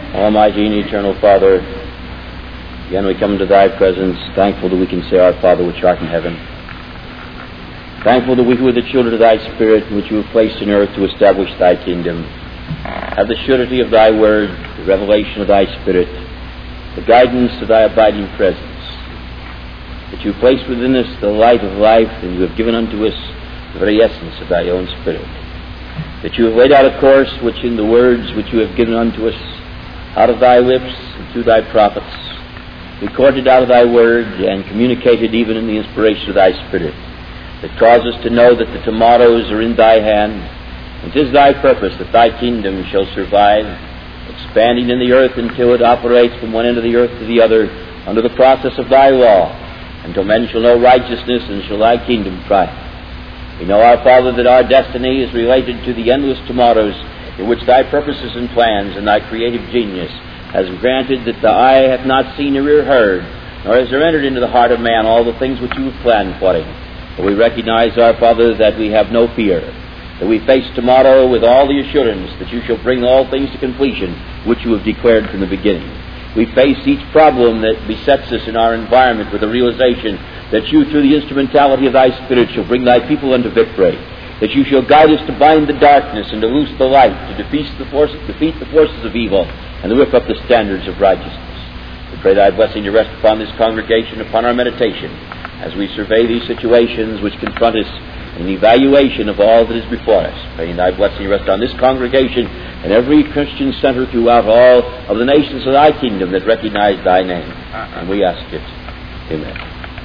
Almighty and eternal Father, again we come into Thy presence, thankful that we can say, Our Father which art in heaven. Thankful that we who are the children of Thy Spirit, which you have placed in earth to establish Thy kingdom, have the surety of Thy word, the revelation of Thy Spirit, the guidance of Thy abiding presence, that you place within us the light of life, and you have given unto us the very essence of Thy own Spirit, that you have laid out a course which in the words which you have given unto us out of Thy lips and through Thy prophets, recorded out of Thy word and communicated even in the inspiration of Thy Spirit, that cause us to know that the tomorrows are in Thy hand, and 'tis Thy purpose that Thy kingdom shall survive, expanding in the earth until it operates from one end of the earth to the other under the process of Thy law, until men shall know righteousness and shall Thy kingdom triumph. We know, our Father, that our destiny is related to the endless tomorrows in which Thy purposes and plans and Thy creative genius has granted that the eye hath not seen nor ear heard, nor has there entered into the heart of man all the things which you have planned for him. But we recognize, our Father, that we have no fear, that we face tomorrow with all the assurance that you shall bring all things to completion which you have declared from the beginning. We face each problem that besets us in our environment with the realization that you, through the instrumentality of Thy Spirit, shall bring Thy people unto victory, that you shall guide us to bind the darkness and to loose the light, to defeat the forces of evil, and to whip up the standards of righteousness. We pray Thy blessing to rest upon this congregation, upon our meditation, as we survey these situations which confront us, and an evaluation of all that is before us. Praying Thy blessing to rest on this congregation and every Christian center throughout all of the nations of Thy kingdom that recognize Thy name. And we ask it. Amen.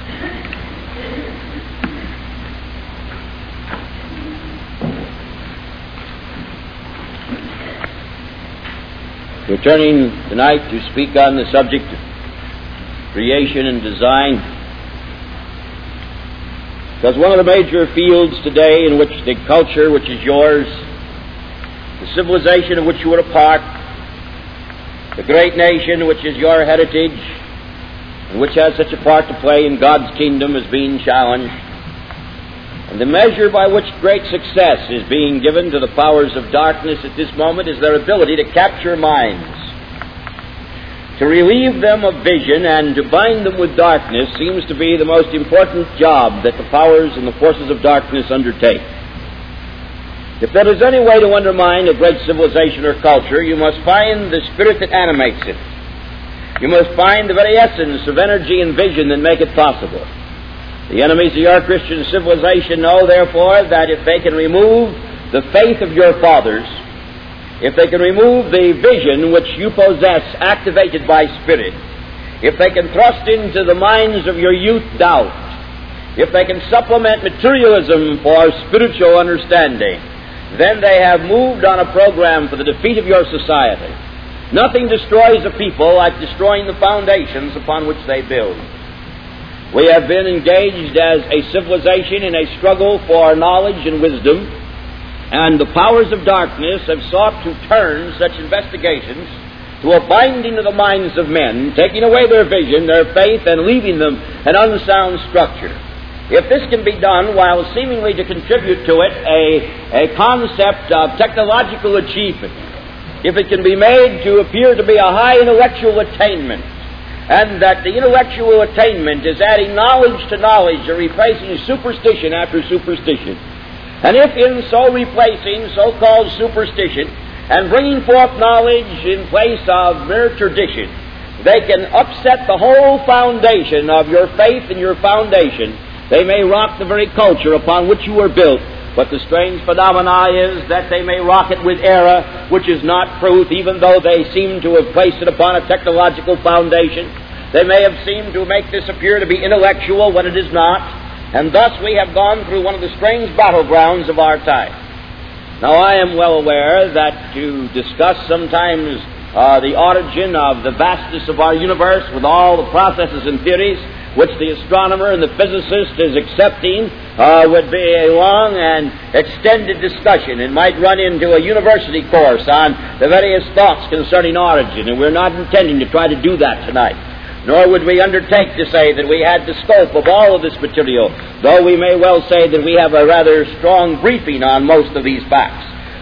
We're turning tonight to speak on the subject of creation and design, because one of the major fields today in which the culture which is yours, the civilization of which you are a part, the great nation which is your heritage, and which has such a part to play in God's kingdom, is being challenged. And the measure by which great success is being given to the powers of darkness at this moment is their ability to capture minds. To relieve them of vision and to bind them with darkness seems to be the most important job that the powers and the forces of darkness undertake. If there is any way to undermine a great civilization or culture, you must find the spirit that animates it. You must find the very essence of energy and vision that make it possible. The enemies of your Christian civilization know, therefore, that if they can remove the faith of your fathers, if they can remove the vision which you possess activated by Spirit, if they can thrust into the minds of your youth doubt, if they can supplement materialism for spiritual understanding, then they have moved on a program for the defeat of your society. Nothing destroys a people like destroying the foundations upon which they build. We have been engaged as a civilization in a struggle for knowledge and wisdom, and the powers of darkness have sought to turn such investigations to a binding of the minds of men, taking away their vision, their faith, and leaving them an unsound structure. If this can be done while seemingly to contribute to it a concept of technological achievement, if it can be made to appear to be a high intellectual attainment, and that the intellectual attainment is adding knowledge to knowledge or replacing superstition after superstition, and if in so replacing so-called superstition and bringing forth knowledge in place of mere tradition, they can upset the whole foundation of your faith and your foundation, they may rock the very culture upon which you were built. But the strange phenomena is that they may rock it with error, which is not truth, even though they seem to have placed it upon a technological foundation. They may have seemed to make this appear to be intellectual when it is not, and thus we have gone through one of the strange battlegrounds of our time. Now, I am well aware that to discuss sometimes the origin of the vastness of our universe with all the processes and theories which the astronomer and the physicist is accepting would be a long and extended discussion. It might run into a university course on the various thoughts concerning origin, and we're not intending to try to do that tonight. Nor would we undertake to say that we had the scope of all of this material, though we may well say that we have a rather strong briefing on most of these facts.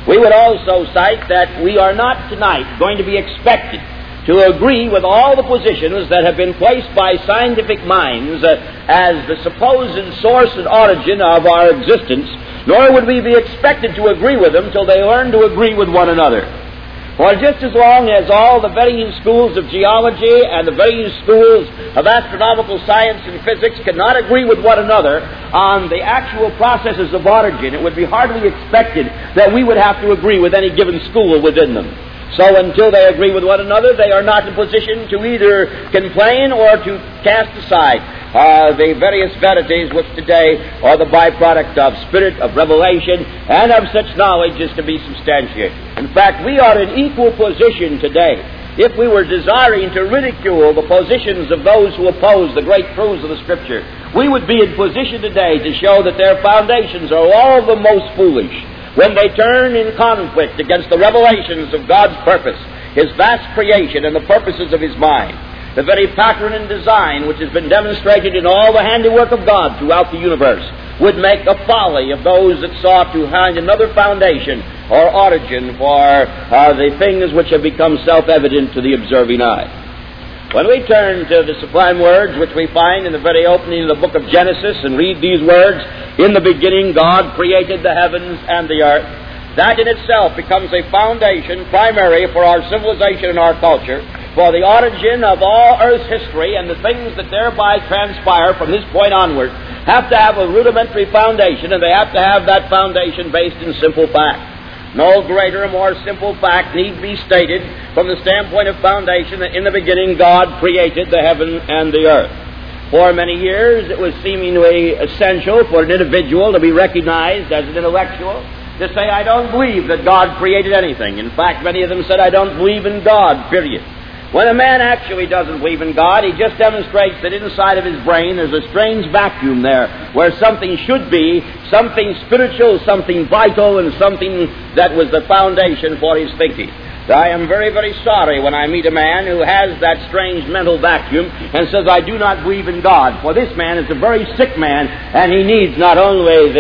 We would also cite that we are not tonight going to be expected to agree with all the positions that have been placed by scientific minds as the supposed source and origin of our existence, nor would we be expected to agree with them till they learn to agree with one another. For just as long as all the varying schools of geology and the varying schools of astronomical science and physics cannot agree with one another on the actual processes of origin, it would be hardly expected that we would have to agree with any given school within them. So until they agree with one another, they are not in position to either complain or to cast aside the various verities which today are the byproduct of spirit, of revelation, and of such knowledge as to be substantiated. In fact, we are in equal position today. If we were desiring to ridicule the positions of those who oppose the great truths of the Scripture, we would be in position today to show that their foundations are all the most foolish when they turn in conflict against the revelations of God's purpose, His vast creation, and the purposes of His mind. The very pattern and design which has been demonstrated in all the handiwork of God throughout the universe would make a folly of those that sought to find another foundation or origin for the things which have become self-evident to the observing eye. When we turn to the sublime words which we find in the very opening of the book of Genesis and read these words, "In the beginning God created the heavens and the earth," that in itself becomes a foundation primary for our civilization and our culture, for the origin of all Earth's history and the things that thereby transpire from this point onward have to have a rudimentary foundation, and they have to have that foundation based in simple fact. No greater or more simple fact need be stated from the standpoint of foundation that in the beginning God created the heaven and the earth. For many years it was seemingly essential for an individual to be recognized as an intellectual to say, "I don't believe that God created anything." In fact, many of them said, "I don't believe in God, period." When a man actually doesn't believe in God, he just demonstrates that inside of his brain there's a strange vacuum there where something should be, something spiritual, something vital, and something that was the foundation for his thinking. I am very, very sorry when I meet a man who has that strange mental vacuum and says, "I do not believe in God." For this man is a very sick man, and he needs not only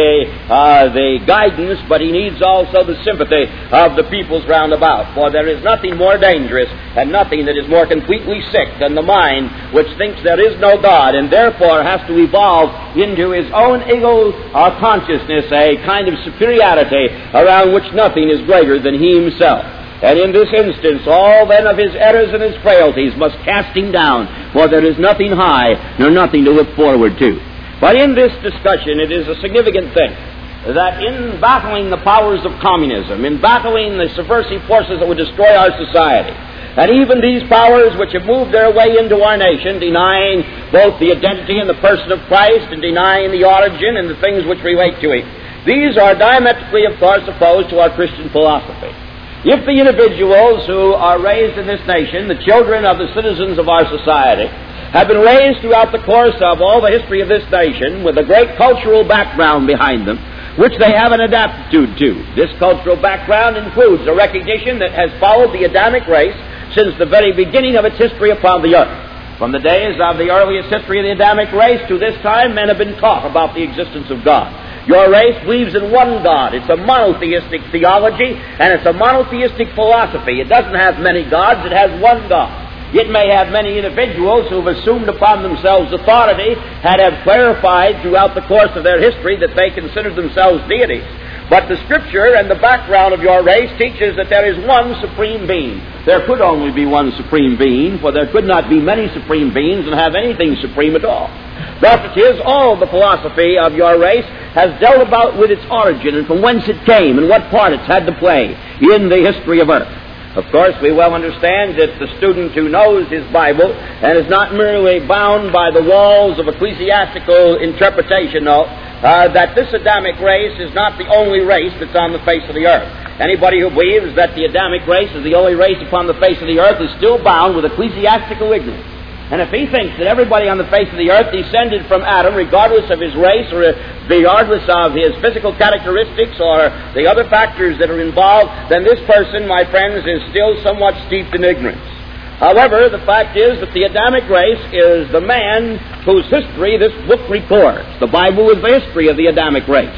the guidance, but he needs also the sympathy of the peoples round about. For there is nothing more dangerous and nothing that is more completely sick than the mind which thinks there is no God and therefore has to evolve into his own ego consciousness a kind of superiority around which nothing is greater than he himself. And in this instance, all then of his errors and his frailties must cast him down, for there is nothing high nor nothing to look forward to. But in this discussion, it is a significant thing that in battling the powers of communism, in battling the subversive forces that would destroy our society, and even these powers which have moved their way into our nation, denying both the identity and the person of Christ and denying the origin and the things which relate to it, these are diametrically, of course, opposed to our Christian philosophy. If the individuals who are raised in this nation, the children of the citizens of our society, have been raised throughout the course of all the history of this nation with a great cultural background behind them, which they have an adaptitude to. This cultural background includes a recognition that has followed the Adamic race since the very beginning of its history upon the earth. From the days of the earliest history of the Adamic race to this time, men have been taught about the existence of God. Your race believes in one God. It's a monotheistic theology, and it's a monotheistic philosophy. It doesn't have many gods, it has one God. It may have many individuals who have assumed upon themselves authority and have clarified throughout the course of their history that they consider themselves deities. But the Scripture and the background of your race teaches that there is one supreme being. There could only be one supreme being, for there could not be many supreme beings and have anything supreme at all. Thus it is, all the philosophy of your race has dealt about with its origin and from whence it came and what part it's had to play in the history of earth. Of course, we well understand that the student who knows his Bible and is not merely bound by the walls of ecclesiastical interpretation, that this Adamic race is not the only race that's on the face of the earth. Anybody who believes that the Adamic race is the only race upon the face of the earth is still bound with ecclesiastical ignorance. And if he thinks that everybody on the face of the earth descended from Adam, regardless of his race or regardless of his physical characteristics or the other factors that are involved, then this person, my friends, is still somewhat steeped in ignorance. However, the fact is that the Adamic race is the man whose history this book records. The Bible is the history of the Adamic race.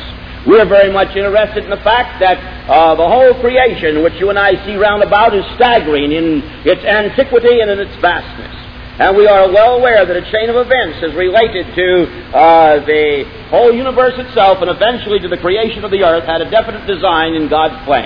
We are very much interested in the fact that the whole creation, which you and I see round about, is staggering in its antiquity and in its vastness. And we are well aware that a chain of events is related to the whole universe itself, and eventually to the creation of the earth, had a definite design in God's plan.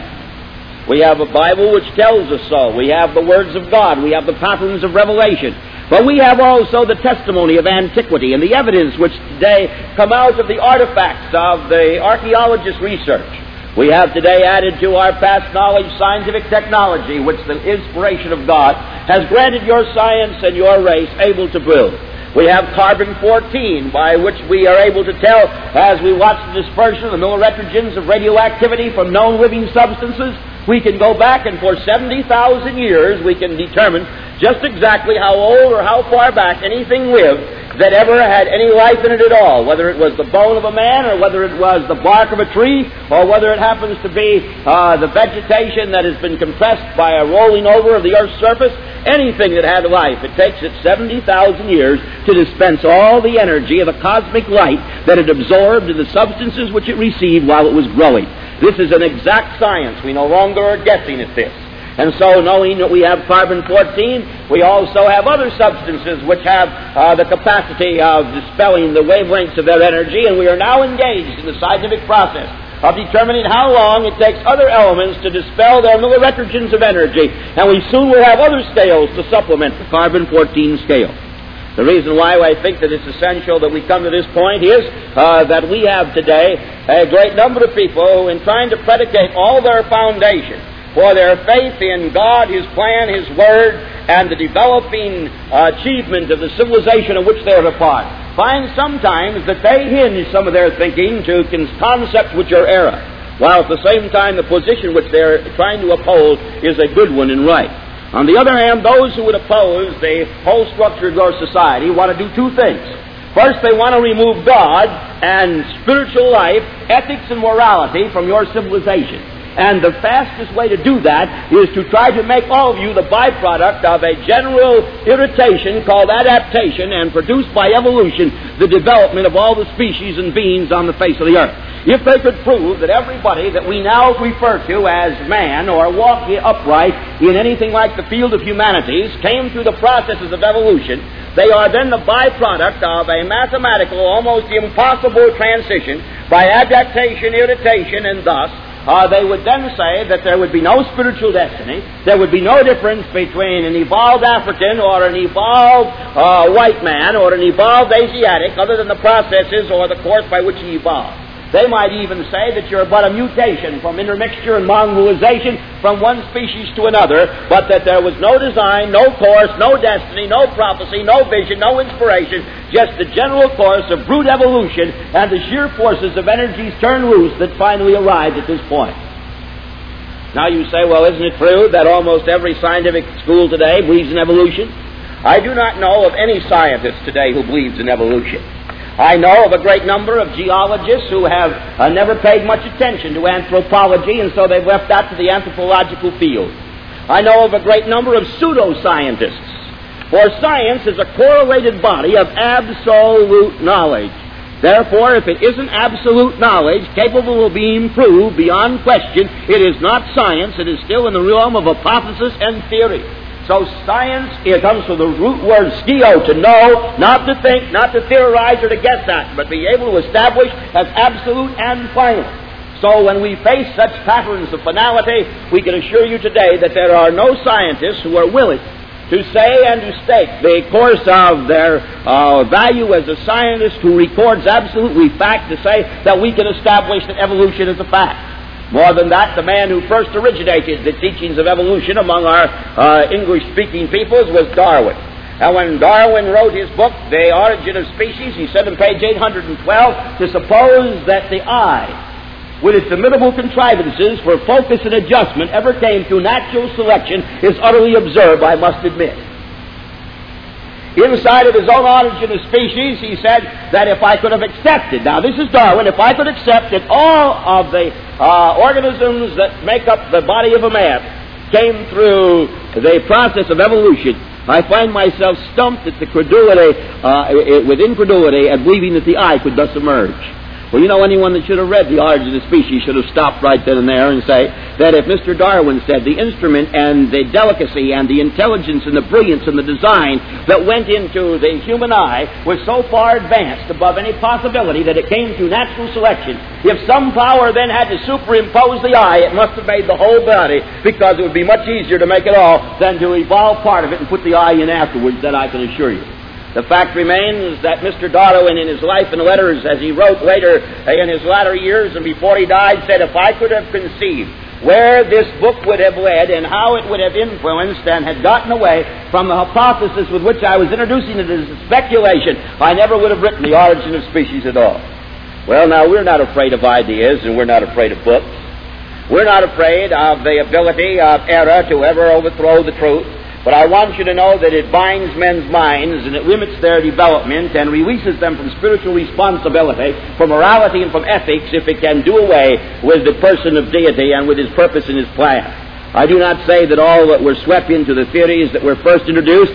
We have a Bible which tells us so. We have the words of God. We have the patterns of revelation. But we have also the testimony of antiquity and the evidence which today come out of the artifacts of the archaeologist's research. We have today added to our past knowledge scientific technology, which the inspiration of God has granted your science and your race able to build. We have carbon-14, by which we are able to tell, as we watch the dispersion of the milliretrogens of radioactivity from known living substances, we can go back and for 70,000 years we can determine just exactly how old or how far back anything lived that ever had any life in it at all, whether it was the bone of a man or whether it was the bark of a tree or whether it happens to be the vegetation that has been compressed by a rolling over of the earth's surface. Anything that had life, it takes it 70,000 years to dispense all the energy of the cosmic light that it absorbed in the substances which it received while it was growing. This is an exact science. We no longer are guessing at this. And so, knowing that we have carbon-14, we also have other substances which have the capacity of dispelling the wavelengths of their energy, and we are now engaged in the scientific process of determining how long it takes other elements to dispel their milliretrogens of energy, and we soon will have other scales to supplement the carbon-14 scale. The reason why I think that it's essential that we come to this point is that we have today a great number of people who, in trying to predicate all their foundation for their faith in God, His plan, His Word, and the developing achievement of the civilization of which they are a part, find sometimes that they hinge some of their thinking to concepts which are error, while at the same time the position which they're trying to uphold is a good one and right. On the other hand, those who would oppose the whole structure of your society want to do two things. First, they want to remove God and spiritual life, ethics and morality from your civilization. And the fastest way to do that is to try to make all of you the byproduct of a general irritation called adaptation, and produce by evolution the development of all the species and beings on the face of the earth. If they could prove that everybody that we now refer to as man or walk upright in anything like the field of humanities came through the processes of evolution, they are then the byproduct of a mathematical, almost impossible transition by adaptation, irritation, and thus they would then say that there would be no spiritual destiny, there would be no difference between an evolved African or an evolved white man or an evolved Asiatic other than the processes or the course by which he evolved. They might even say that you're but a mutation from intermixture and mongrelization from one species to another, but that there was no design, no course, no destiny, no prophecy, no vision, no inspiration, just the general course of brute evolution and the sheer forces of energies turned loose that finally arrived at this point. Now you say, well, isn't it true that almost every scientific school today believes in evolution? I do not know of any scientist today who believes in evolution. I know of a great number of geologists who have never paid much attention to anthropology, and so they've left that to the anthropological field. I know of a great number of pseudoscientists, for science is a correlated body of absolute knowledge. Therefore, if it isn't absolute knowledge capable of being proved beyond question, it is not science. It is still in the realm of hypothesis and theory. So science, it comes from the root word skio, to know, not to think, not to theorize or to guess at, but be able to establish as absolute and final. So when we face such patterns of finality, we can assure you today that there are no scientists who are willing to say and to stake the course of their value as a scientist who records absolutely fact, to say that we can establish that evolution is a fact. More than that, the man who first originated the teachings of evolution among our English-speaking peoples was Darwin. And when Darwin wrote his book, The Origin of Species, he said on page 812, to suppose that the eye, with its imitable contrivances for focus and adjustment, ever came through natural selection is utterly absurd, I must admit. Inside of his own Origin of Species, he said that if I could have accepted, now this is Darwin, if I could accept that all of the organisms that make up the body of a man came through the process of evolution, I find myself stumped at the credulity, with incredulity, at believing that the eye could thus emerge. Well, you know, anyone that should have read The Origin of Species should have stopped right then and there and say that if Mr. Darwin said the instrument and the delicacy and the intelligence and the brilliance and the design that went into the human eye was so far advanced above any possibility that it came through natural selection, if some power then had to superimpose the eye, it must have made the whole body, because it would be much easier to make it all than to evolve part of it and put the eye in afterwards, that I can assure you. The fact remains that Mr. Darwin, in his life and letters, as he wrote later in his latter years and before he died, said, if I could have conceived where this book would have led and how it would have influenced and had gotten away from the hypothesis with which I was introducing it as a speculation, I never would have written The Origin of Species at all. Well, now, we're not afraid of ideas and we're not afraid of books. We're not afraid of the ability of error to ever overthrow the truth. But I want you to know that it binds men's minds and it limits their development and releases them from spiritual responsibility, from morality and from ethics, if it can do away with the person of deity and with his purpose and his plan. I do not say that all that were swept into the theories that were first introduced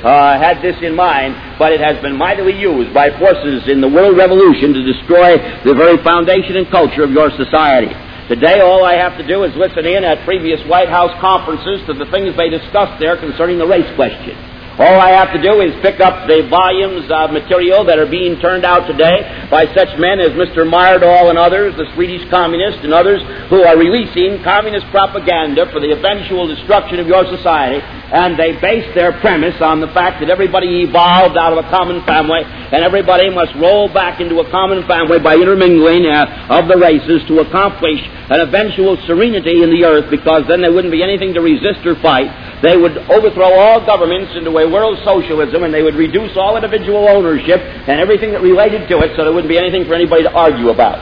had this in mind, but it has been mightily used by forces in the world revolution to destroy the very foundation and culture of your society. Today, all I have to do is listen in at previous White House conferences to the things they discussed there concerning the race question. All I have to do is pick up the volumes of material that are being turned out today by such men as Mr. Myrdal and others, the Swedish communists and others, who are releasing communist propaganda for the eventual destruction of your society, and they base their premise on the fact that everybody evolved out of a common family, and everybody must roll back into a common family by intermingling of the races to accomplish an eventual serenity in the earth, because then there wouldn't be anything to resist or fight. They would overthrow all governments into a world socialism, and they would reduce all individual ownership and everything that related to it, so there wouldn't be anything for anybody to argue about.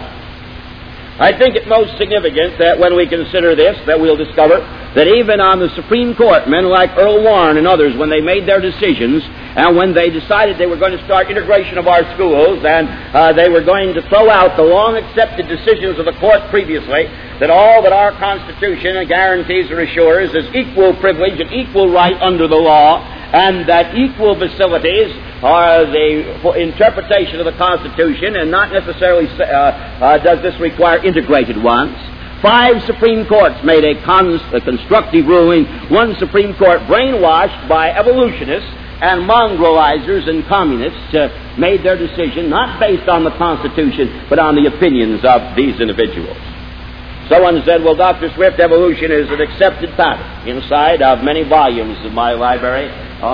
I think it most significant that when we consider this, that we'll discover that even on the Supreme Court, men like Earl Warren and others, when they made their decisions and when they decided they were going to start integration of our schools and they were going to throw out the long-accepted decisions of the court previously, that all that our Constitution guarantees or assures is equal privilege and equal right under the law, and that equal facilities are the interpretation of the Constitution, and not necessarily does this require integrated ones. 5 Supreme Courts made a constructive ruling. 1 Supreme Court, brainwashed by evolutionists and mongrelizers and communists, made their decision not based on the Constitution, but on the opinions of these individuals. Someone said, well, Dr. Swift, evolution is an accepted pattern. Inside of many volumes of my library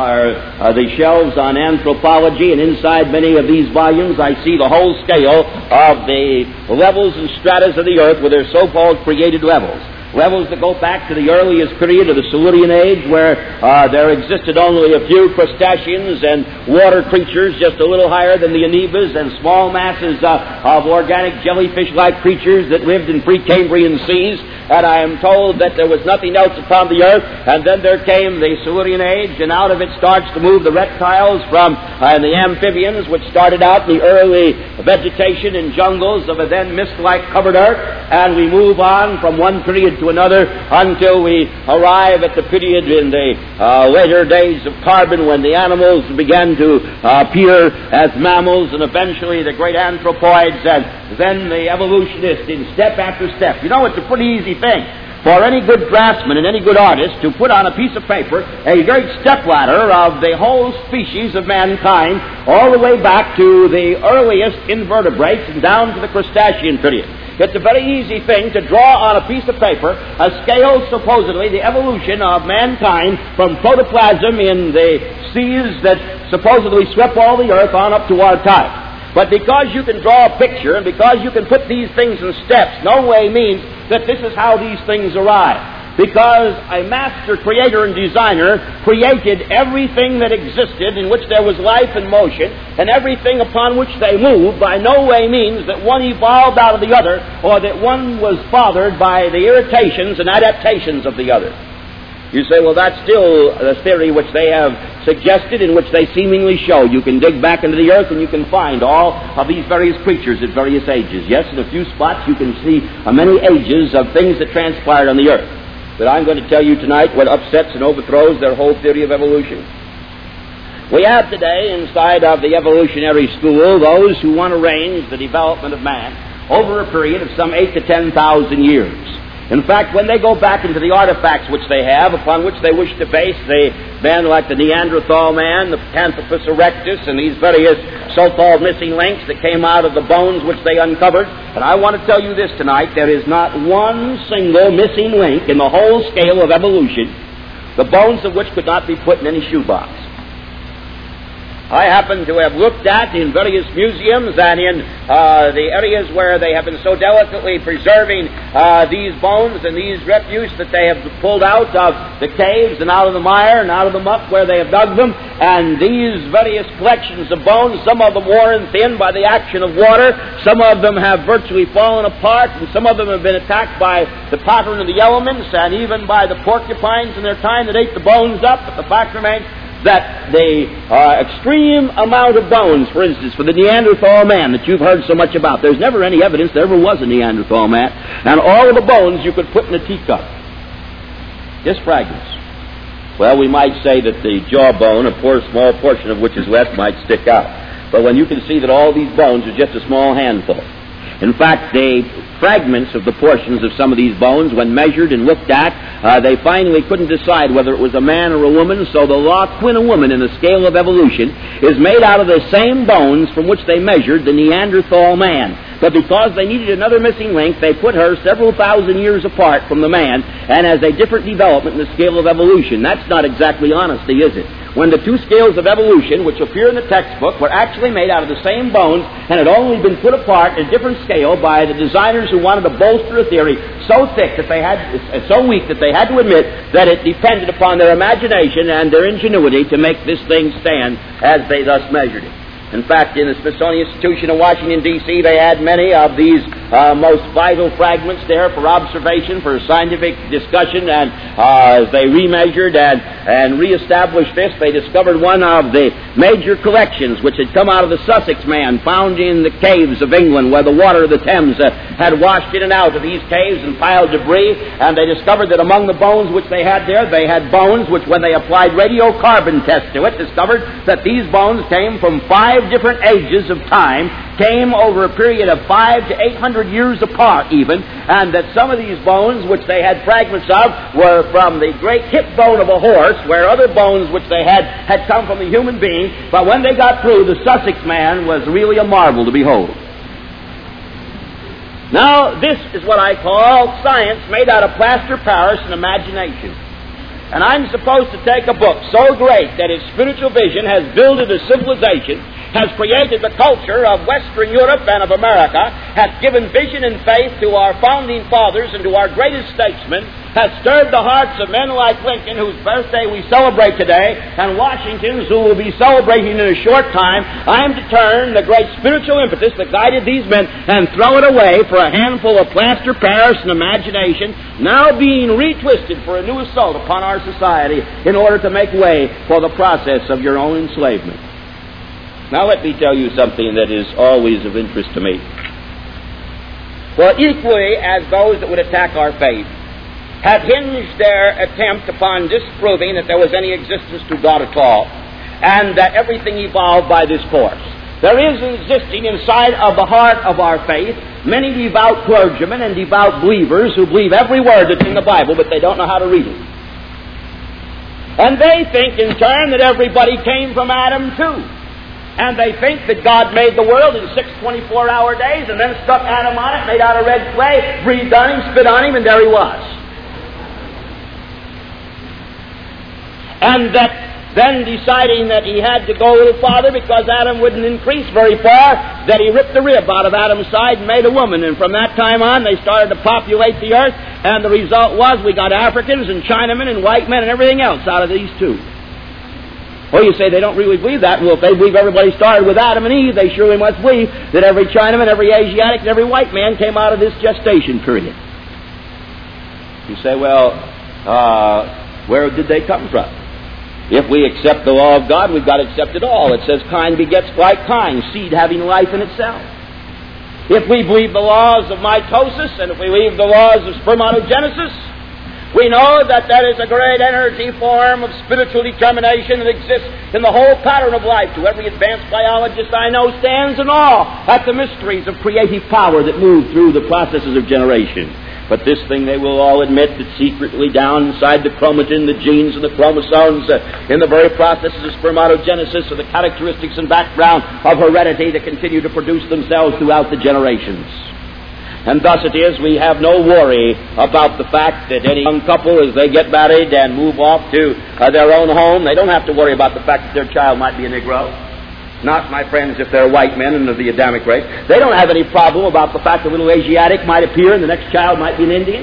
are the shelves on anthropology, and inside many of these volumes I see the whole scale of the levels and stratas of the earth with their so-called created levels. Levels that go back to the earliest period of the Silurian age, where there existed only a few crustaceans and water creatures just a little higher than the amoebas, and small masses of organic jellyfish-like creatures that lived in pre-Cambrian seas. And I am told that there was nothing else upon the earth, and then there came the Silurian age, and out of it starts to move the reptiles from the amphibians, which started out in the early vegetation and jungles of a then mist-like covered earth, and we move on from one period to another until we arrive at the period in the later days of carbon, when the animals began to appear as mammals, and eventually the great anthropoids, and then the evolutionists in step after step. You know, it's a pretty easy thing for any good draftsman and any good artist to put on a piece of paper a great stepladder of the whole species of mankind, all the way back to the earliest invertebrates and down to the Cretacean period. It's a very easy thing to draw on a piece of paper a scale, supposedly, the evolution of mankind from protoplasm in the seas that supposedly swept all the earth on up to our time. But because you can draw a picture and because you can put these things in steps, no way means that this is how these things arrive. Because a master creator and designer created everything that existed in which there was life and motion, and everything upon which they moved by no way means that one evolved out of the other, or that one was fathered by the irritations and adaptations of the other. You say, well, that's still the theory which they have suggested, in which they seemingly show. You can dig back into the earth and you can find all of these various creatures at various ages. Yes, in a few spots you can see many ages of things that transpired on the earth. But I'm going to tell you tonight what upsets and overthrows their whole theory of evolution. We have today, inside of the evolutionary school, those who want to arrange the development of man over a period of some 8,000 to 10,000 years. In fact, when they go back into the artifacts which they have, upon which they wish to base the men like the Neanderthal man, the Pithecanthropus erectus, and these various so-called missing links that came out of the bones which they uncovered, and I want to tell you this tonight, there is not one single missing link in the whole scale of evolution, the bones of which could not be put in any shoebox. I happen to have looked at in various museums and in the areas where they have been so delicately preserving these bones and these refuse that they have pulled out of the caves and out of the mire and out of the muck where they have dug them. And these various collections of bones, some of them worn thin by the action of water, some of them have virtually fallen apart, and some of them have been attacked by the pattern of the elements and even by the porcupines in their time that ate the bones up. But the fact remains that the extreme amount of bones, for instance, for the Neanderthal man that you've heard so much about, there's never any evidence there ever was a Neanderthal man, and all of the bones you could put in a teacup. Just fragments. Well, we might say that the jawbone, a poor small portion of which is left, might stick out. But when you can see that all these bones are just a small handful. In fact, the fragments of the portions of some of these bones, when measured and looked at, they finally couldn't decide whether it was a man or a woman, so the law quin a woman in the scale of evolution is made out of the same bones from which they measured the Neanderthal man. But because they needed another missing link, they put her several thousand years apart from the man and as a different development in the scale of evolution. That's not exactly honesty, is it? When the two scales of evolution, which appear in the textbook, were actually made out of the same bones and had only been put apart in a different scale by the designers who wanted to bolster a theory so thick that they had, so weak that they had to admit that it depended upon their imagination and their ingenuity to make this thing stand as they thus measured it. In fact, in the Smithsonian Institution in Washington, D.C., they had many of these most vital fragments there for observation, for scientific discussion, and as they remeasured and reestablished this, they discovered one of the major collections which had come out of the Sussex man, found in the caves of England where the water of the Thames had washed in and out of these caves and piled debris, and they discovered that among the bones which they had there, they had bones which, when they applied radiocarbon tests to it, discovered that these bones came from 5 different ages of time, came over a period of 500 to 800 years apart even, and that some of these bones which they had fragments of were from the great hip bone of a horse, where other bones which they had come from the human being. But when they got through, the Sussex man was really a marvel to behold. Now, this is what I call science made out of plaster Paris and imagination. And I'm supposed to take a book so great that its spiritual vision has builded a civilization, has created the culture of Western Europe and of America, has given vision and faith to our founding fathers and to our greatest statesmen, has stirred the hearts of men like Lincoln, whose birthday we celebrate today, and Washington's, who will be celebrating in a short time. I am to turn the great spiritual impetus that guided these men and throw it away for a handful of plaster Paris and imagination, now being retwisted for a new assault upon our society in order to make way for the process of your own enslavement. Now let me tell you something that is always of interest to me. For equally as those that would attack our faith have hinged their attempt upon disproving that there was any existence to God at all, and that everything evolved by this course, there is existing inside of the heart of our faith many devout clergymen and devout believers who believe every word that's in the Bible, but they don't know how to read it. And they think in turn that everybody came from Adam too. And they think that God made the world in 6 24-hour days and then stuck Adam on it, made out of red clay, breathed on him, spit on him, and there he was. And that then deciding that he had to go a little farther because Adam wouldn't increase very far, that he ripped the rib out of Adam's side and made a woman. And from that time on, they started to populate the earth, and the result was we got Africans and Chinamen and white men and everything else out of these two. Well, you say they don't really believe that. Well, if they believe everybody started with Adam and Eve, they surely must believe that every Chinaman, every Asiatic, and every white man came out of this gestation period. You say, well, where did they come from? If we accept the law of God, we've got to accept it all. It says kind begets like kind, seed having life in itself. If we believe the laws of mitosis, and if we believe the laws of spermatogenesis, We know that there is a great energy form of spiritual determination that exists in the whole pattern of life. To every advanced biologist I know stands in awe at the mysteries of creative power that move through the processes of generation. But this thing they will all admit that secretly down inside the chromatin, the genes and the chromosomes, in the very processes of spermatogenesis, are the characteristics and background of heredity that continue to produce themselves throughout the generations. And thus it is we have no worry about the fact that any young couple, as they get married and move off to their own home, they don't have to worry about the fact that their child might be a Negro. Not, my friends, if they're white men and of the Adamic race. They don't have any problem about the fact that a little Asiatic might appear and the next child might be an Indian.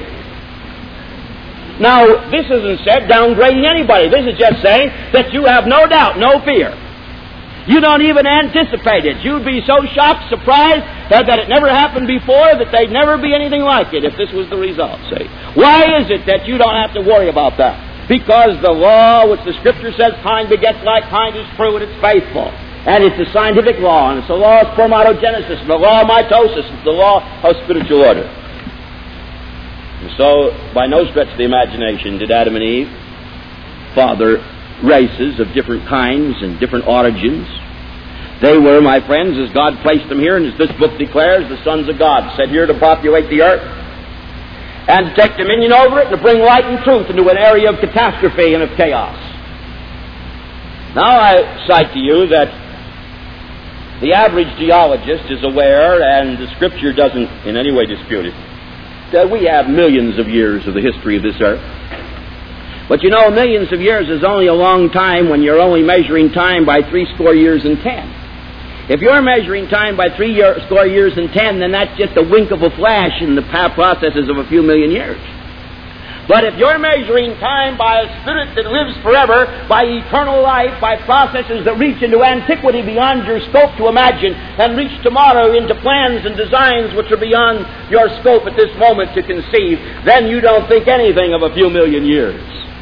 Now, this isn't said downgrading anybody. This is just saying that you have no doubt, no fear. You don't even anticipate it. You'd be so shocked, surprised, that it never happened before, that there'd never be anything like it if this was the result, see. Why is it that you don't have to worry about that? Because the law, which the Scripture says, kind begets like kind, is true and it's faithful. And it's a scientific law, and it's the law of spermatogenesis, and the law of mitosis, and the law of spiritual order. And so, by no stretch of the imagination did Adam and Eve father races of different kinds and different origins. They were, my friends, as God placed them here, and as this book declares, the sons of God, set here to populate the earth and to take dominion over it and to bring light and truth into an area of catastrophe and of chaos. Now I cite to you that the average geologist is aware, and the Scripture doesn't in any way dispute it, that we have millions of years of the history of this earth. But you know, millions of years is only a long time when you're only measuring time by 60 years and 10. If you're measuring time by 60 years and 10, then that's just a wink of a flash in the processes of a few million years. But if you're measuring time by a spirit that lives forever, by eternal life, by processes that reach into antiquity beyond your scope to imagine, and reach tomorrow into plans and designs which are beyond your scope at this moment to conceive, then you don't think anything of a few million years.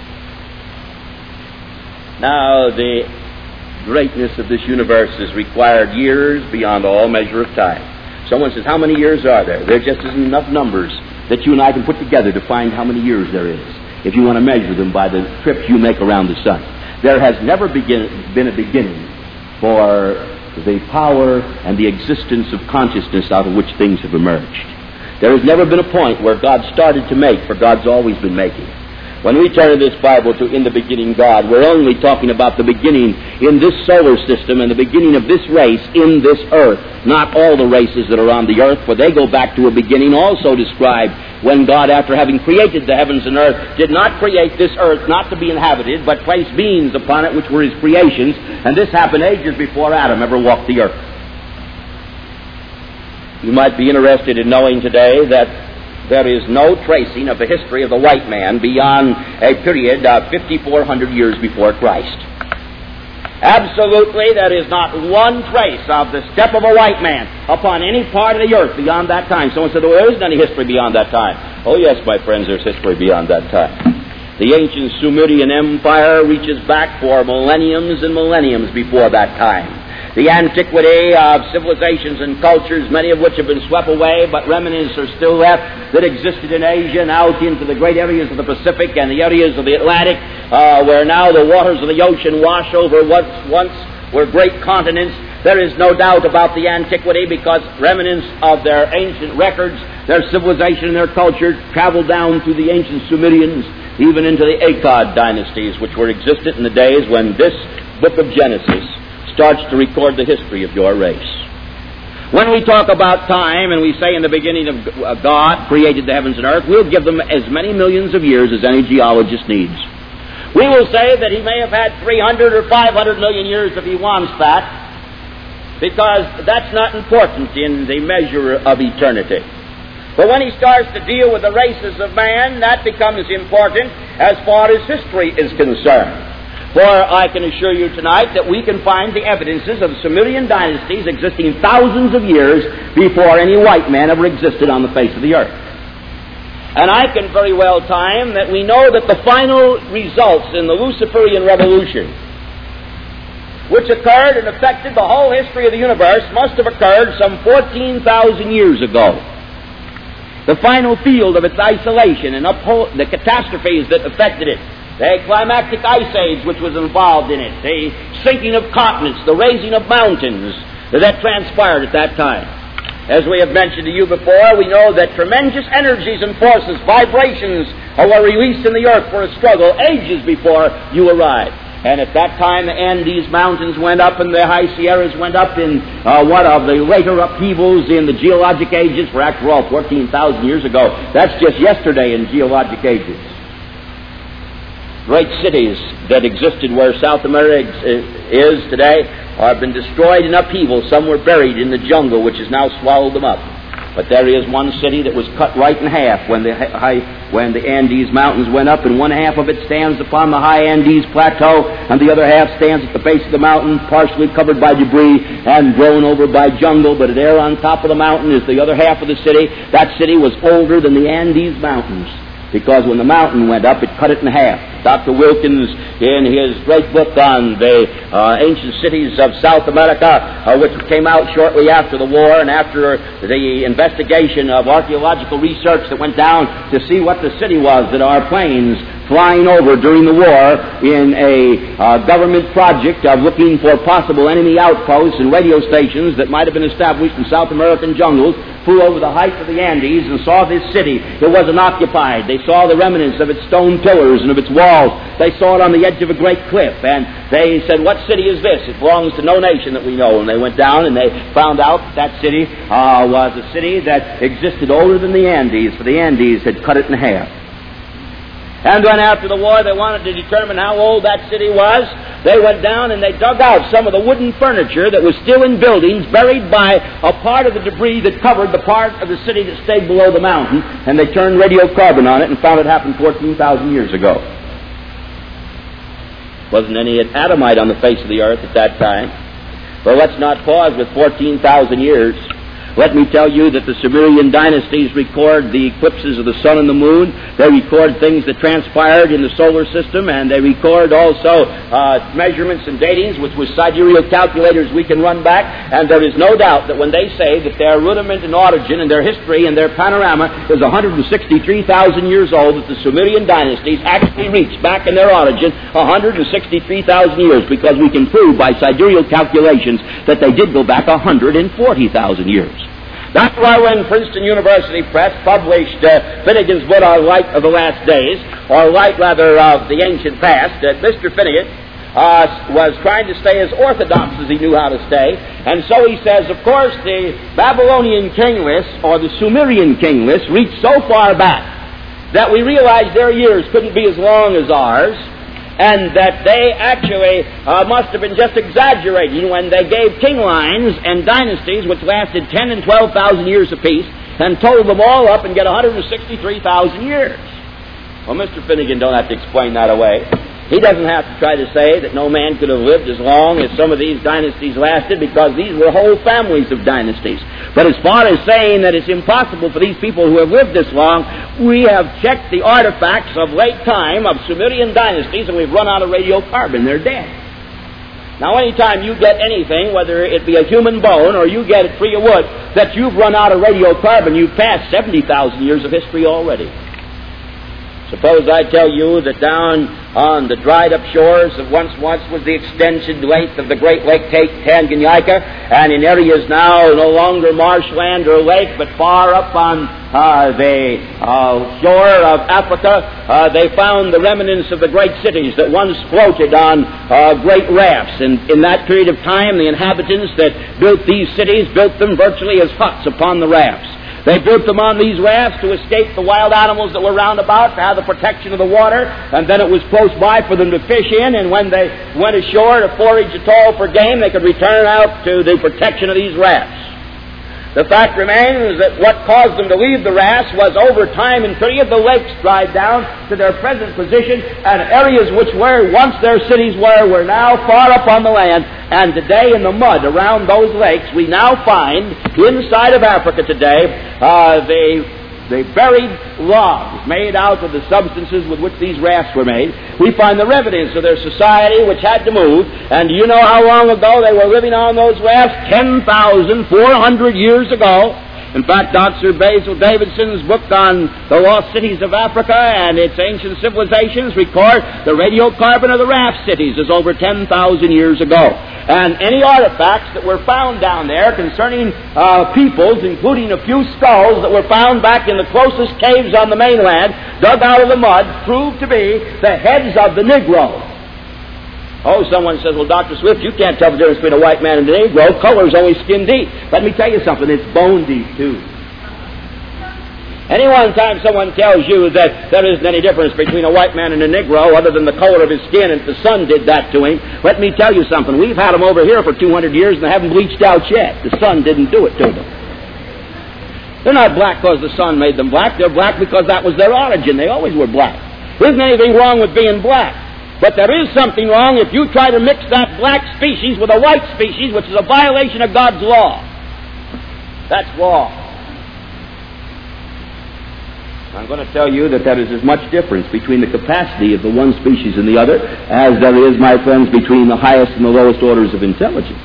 Now, the greatness of this universe has required years beyond all measure of time. Someone says, how many years are there? There just isn't enough numbers that you and I can put together to find how many years there is, if you want to measure them by the trips you make around the sun. There has never been a beginning for the power and the existence of consciousness out of which things have emerged. There has never been a point where God started to make, for God's always been making. When we turn to this Bible to In the Beginning God, we're only talking about the beginning in this solar system and the beginning of this race in this earth, not all the races that are on the earth, for they go back to a beginning also described when God, after having created the heavens and earth, did not create this earth not to be inhabited, but place beings upon it which were His creations, and this happened ages before Adam ever walked the earth. You might be interested in knowing today that there is no tracing of the history of the white man beyond a period of 5,400 years before Christ. Absolutely, there is not one trace of the step of a white man upon any part of the earth beyond that time. Someone said, well, there isn't any history beyond that time. Oh, yes, my friends, there's history beyond that time. The ancient Sumerian Empire reaches back for millenniums and millenniums before that time. The antiquity of civilizations and cultures, many of which have been swept away, but remnants are still left that existed in Asia and out into the great areas of the Pacific and the areas of the Atlantic, where now the waters of the ocean wash over what once were great continents. There is no doubt about the antiquity because remnants of their ancient records, their civilization and their culture traveled down through the ancient Sumerians, even into the Akkad dynasties, which were existent in the days when this book of Genesis starts to record the history of your race. When we talk about time and we say in the beginning of God created the heavens and earth, we'll give them as many millions of years as any geologist needs. We will say that he may have had 300 or 500 million years if he wants that, because that's not important in the measure of eternity. But when he starts to deal with the races of man, that becomes important as far as history is concerned. For I can assure you tonight that we can find the evidences of Sumerian dynasties existing thousands of years before any white man ever existed on the face of the earth. And I can very well time that we know that the final results in the Luciferian Revolution, which occurred and affected the whole history of the universe, must have occurred some 14,000 years ago. the final field of its isolation and uphold the catastrophes that affected it, the climactic ice age which was involved in it, the sinking of continents, the raising of mountains that transpired at that time. As we have mentioned to you before, we know that tremendous energies and forces, vibrations, were released in the earth for a struggle ages before you arrived. And at that time, the Andes Mountains went up and the High Sierras went up in one of the later upheavals in the geologic ages, for after all, 14,000 years ago. That's just yesterday in geologic ages. Great cities that existed where South America is today have been destroyed in upheaval. Some were buried in the jungle, which has now swallowed them up. But there is one city that was cut right in half when the Andes Mountains went up, and one half of it stands upon the high Andes Plateau, and the other half stands at the base of the mountain, partially covered by debris and grown over by jungle. But there on top of the mountain is the other half of the city. That city was older than the Andes Mountains, because when the mountain went up, it cut it in half. Dr. Wilkins, in his great book on the ancient cities of South America, which came out shortly after the war and after the investigation of archaeological research that went down to see what the city was that our planes flying over during the war in a government project of looking for possible enemy outposts and radio stations that might have been established in South American jungles, flew over the heights of the Andes and saw this city. It wasn't occupied. They saw the remnants of its stone pillars and of its walls. They saw it on the edge of a great cliff, and they said, "What city is this? It belongs to no nation that we know." And they went down and they found out that city was a city that existed older than the Andes, for the Andes had cut it in half. And when after the war they wanted to determine how old that city was, they went down and they dug out some of the wooden furniture that was still in buildings, buried by a part of the debris that covered the part of the city that stayed below the mountain, and they turned radiocarbon on it and found it happened 14,000 years ago. Wasn't any atomite on the face of the earth at that time. But let's not pause with 14,000 years. Let me tell you that the Sumerian dynasties record the eclipses of the sun and the moon. They record things that transpired in the solar system, and they record also measurements and datings, which with sidereal calculators we can run back. And there is no doubt that when they say that their rudiment and origin and their history and their panorama is 163,000 years old, that the Sumerian dynasties actually reached back in their origin 163,000 years, because we can prove by sidereal calculations that they did go back 140,000 years. That's why when Princeton University Press published Finnegan's book on Light of the Last Days, or Light rather of the Ancient Past, that Mr. Finnegan was trying to stay as orthodox as he knew how to stay. And so he says, of course, the Babylonian king list or the Sumerian king list reached so far back that we realized their years couldn't be as long as ours, and that they actually must have been just exaggerating when they gave king lines and dynasties which lasted 10 and 12,000 years apiece and totaled them all up and get 163,000 years. Well, Mr. Finnegan don't have to explain that away. He doesn't have to try to say that no man could have lived as long as some of these dynasties lasted, because these were whole families of dynasties. But as far as saying that it's impossible for these people who have lived this long, we have checked the artifacts of late time of Sumerian dynasties, and we've run out of radiocarbon. They're dead. Now, anytime you get anything, whether it be a human bone or you get a tree of wood, that you've run out of radiocarbon, you've passed 70,000 years of history already. Suppose I tell you that down on the dried-up shores of once was the extension length of the great Lake Tanganyika, and in areas now no longer marshland or lake, but far up on the shore of Africa, they found the remnants of the great cities that once floated on great rafts. And in that period of time, the inhabitants that built these cities built them virtually as huts upon the rafts. They built them on these rafts to escape the wild animals that were round about, to have the protection of the water, and then it was close by for them to fish in, and when they went ashore to forage at all for game, they could return out to the protection of these rafts. The fact remains that what caused them to leave the rafts was, over time and period, the lakes dried down to their present position, and areas which were once their cities were now far up on the land. And today, in the mud around those lakes, we now find inside of Africa today the buried logs made out of the substances with which these rafts were made. We find the evidence of their society which had to move. And do you know how long ago they were living on those rafts? 10,400 years ago. In fact, Dr. Basil Davidson's book on the lost cities of Africa and its ancient civilizations record the radiocarbon of the raft cities is over 10,000 years ago. And any artifacts that were found down there concerning peoples, including a few skulls that were found back in the closest caves on the mainland, dug out of the mud, proved to be the heads of the Negro. Oh, someone says, well, Dr. Swift, you can't tell the difference between a white man and a Negro. Color is only skin deep. Let me tell you something, it's bone deep, too. Any one time someone tells you that there isn't any difference between a white man and a Negro other than the color of his skin and the sun did that to him, let me tell you something. We've had them over here for 200 years and they haven't bleached out yet. The sun didn't do it to them. They're not black because the sun made them black. They're black because that was their origin. They always were black. There isn't anything wrong with being black. But there is something wrong if you try to mix that black species with a white species, which is a violation of God's law. That's law. I'm going to tell you that there is as much difference between the capacity of the one species and the other as there is, my friends, between the highest and the lowest orders of intelligence.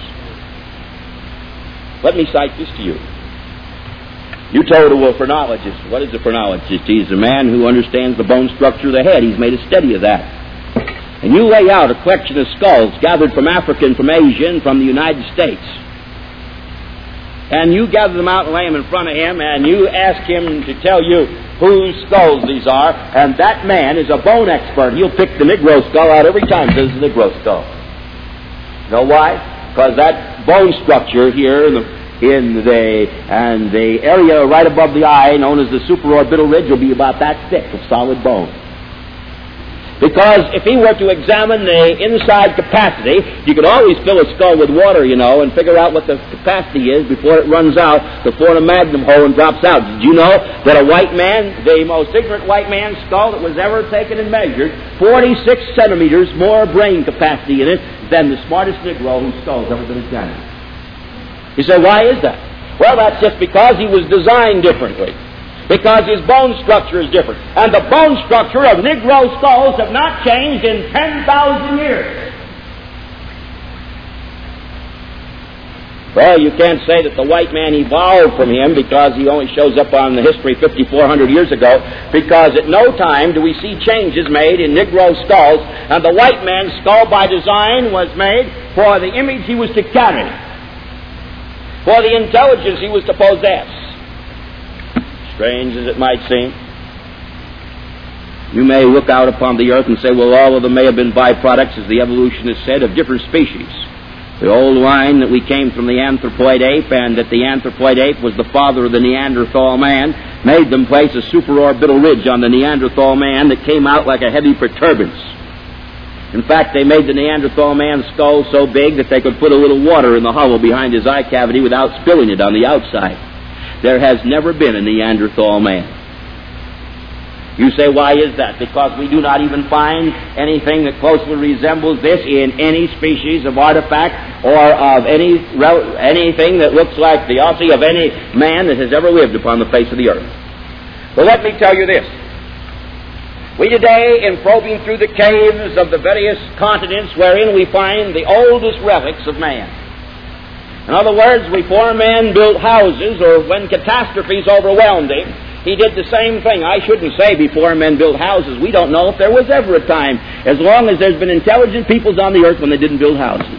Let me cite this to you. You told a phrenologist. What is a phrenologist? He's a man who understands the bone structure of the head. He's made a study of that. And you lay out a collection of skulls gathered from Africa and from Asia and from the United States. And you gather them out and lay them in front of him, and you ask him to tell you whose skulls these are, and that man is a bone expert. He'll pick the Negro skull out every time and says it's the Negro skull. You know why? Because that bone structure here in the area right above the eye, known as the supraorbital ridge, will be about that thick of solid bone. Because if he were to examine the inside capacity, you could always fill a skull with water, you know, and figure out what the capacity is before it runs out, before the magnum hole and drops out. Did you know that a white man, the most ignorant white man's skull that was ever taken and measured, 46 centimeters more brain capacity in it than the smartest Negro whose skull's ever been examined? You say, why is that? Well, that's just because he was designed differently. Because his bone structure is different. And the bone structure of Negro skulls have not changed in 10,000 years. Well, you can't say that the white man evolved from him because he only shows up on the history 5,400 years ago, because at no time do we see changes made in Negro skulls, and the white man's skull by design was made for the image he was to carry, for the intelligence he was to possess. Strange as it might seem. You may look out upon the earth and say, well, all of them may have been byproducts, as the evolutionists said, of different species. The old line that we came from the anthropoid ape, and that the anthropoid ape was the father of the Neanderthal man, made them place a supraorbital ridge on the Neanderthal man that came out like a heavy protuberance. In fact, they made the Neanderthal man's skull so big that they could put a little water in the hollow behind his eye cavity without spilling it on the outside. There has never been a Neanderthal man. You say, why is that? Because we do not even find anything that closely resembles this in any species of artifact or of anything that looks like the ossie of any man that has ever lived upon the face of the earth. Well, let me tell you this. We today, in probing through the caves of the various continents wherein we find the oldest relics of man. In other words, before man built houses, or when catastrophes overwhelmed him, he did the same thing. I shouldn't say before men built houses. We don't know if there was ever a time, as long as there's been intelligent peoples on the earth, when they didn't build houses.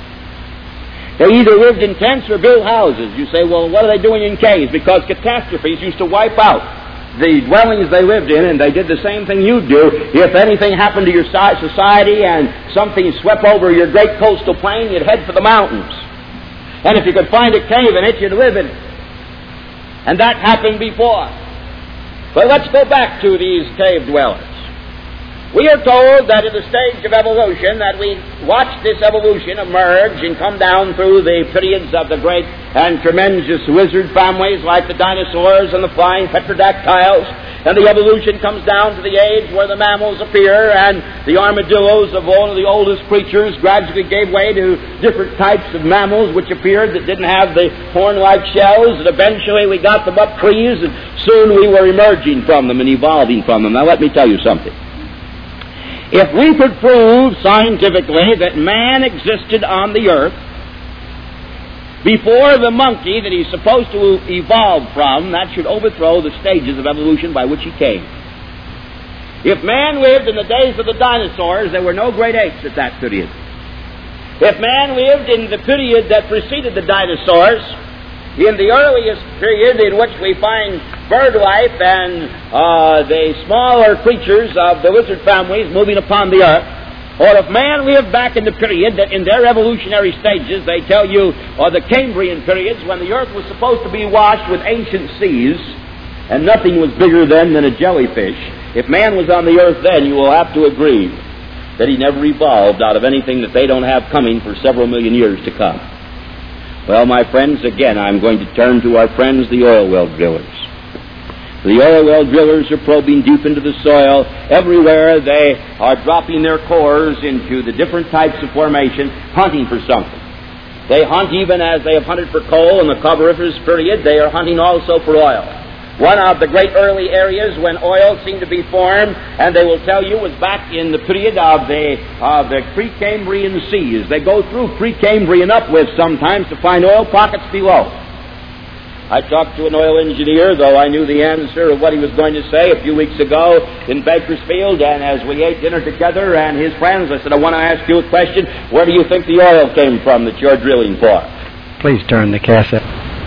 They either lived in tents or built houses. You say, well, what are they doing in caves? Because catastrophes used to wipe out the dwellings they lived in, and they did the same thing you'd do if anything happened to your society and something swept over your great coastal plain. You'd head for the mountains. And if you could find a cave in it, you'd live in it. And that happened before. But let's go back to these cave dwellers. We are told that in the stage of evolution, that we watch this evolution emerge and come down through the periods of the great and tremendous lizard families like the dinosaurs and the flying pterodactyls, and the evolution comes down to the age where the mammals appear, and the armadillos of one of the oldest creatures gradually gave way to different types of mammals which appeared that didn't have the horn-like shells, and eventually we got them up trees, and soon we were emerging from them and evolving from them. Now let me tell you something. If we could prove scientifically that man existed on the earth before the monkey that he's supposed to evolve from, that should overthrow the stages of evolution by which he came. If man lived in the days of the dinosaurs, there were no great apes at that period. If man lived in the period that preceded the dinosaurs, in the earliest period in which we find bird life and the smaller creatures of the lizard families moving upon the earth, or if man lived back in the period that in their evolutionary stages, they tell you, or the Cambrian periods, when the earth was supposed to be washed with ancient seas, and nothing was bigger then than a jellyfish, if man was on the earth then, you will have to agree that he never evolved out of anything that they don't have coming for several million years to come. Well, my friends, again, I'm going to turn to our friends, the oil well drillers. The oil well drillers are probing deep into the soil. Everywhere they are dropping their cores into the different types of formation, hunting for something. They hunt even as they have hunted for coal in the Carboniferous period, they are hunting also for oil. One of the great early areas when oil seemed to be formed, and they will tell you, was back in the period of the Precambrian seas. They go through Precambrian uplifts sometimes to find oil pockets below. I talked to an oil engineer, though I knew the answer of what he was going to say, a few weeks ago in Bakersfield, and as we ate dinner together and his friends, I said, I want to ask you a question. Where do you think the oil came from that you're drilling for? Please turn the cassette.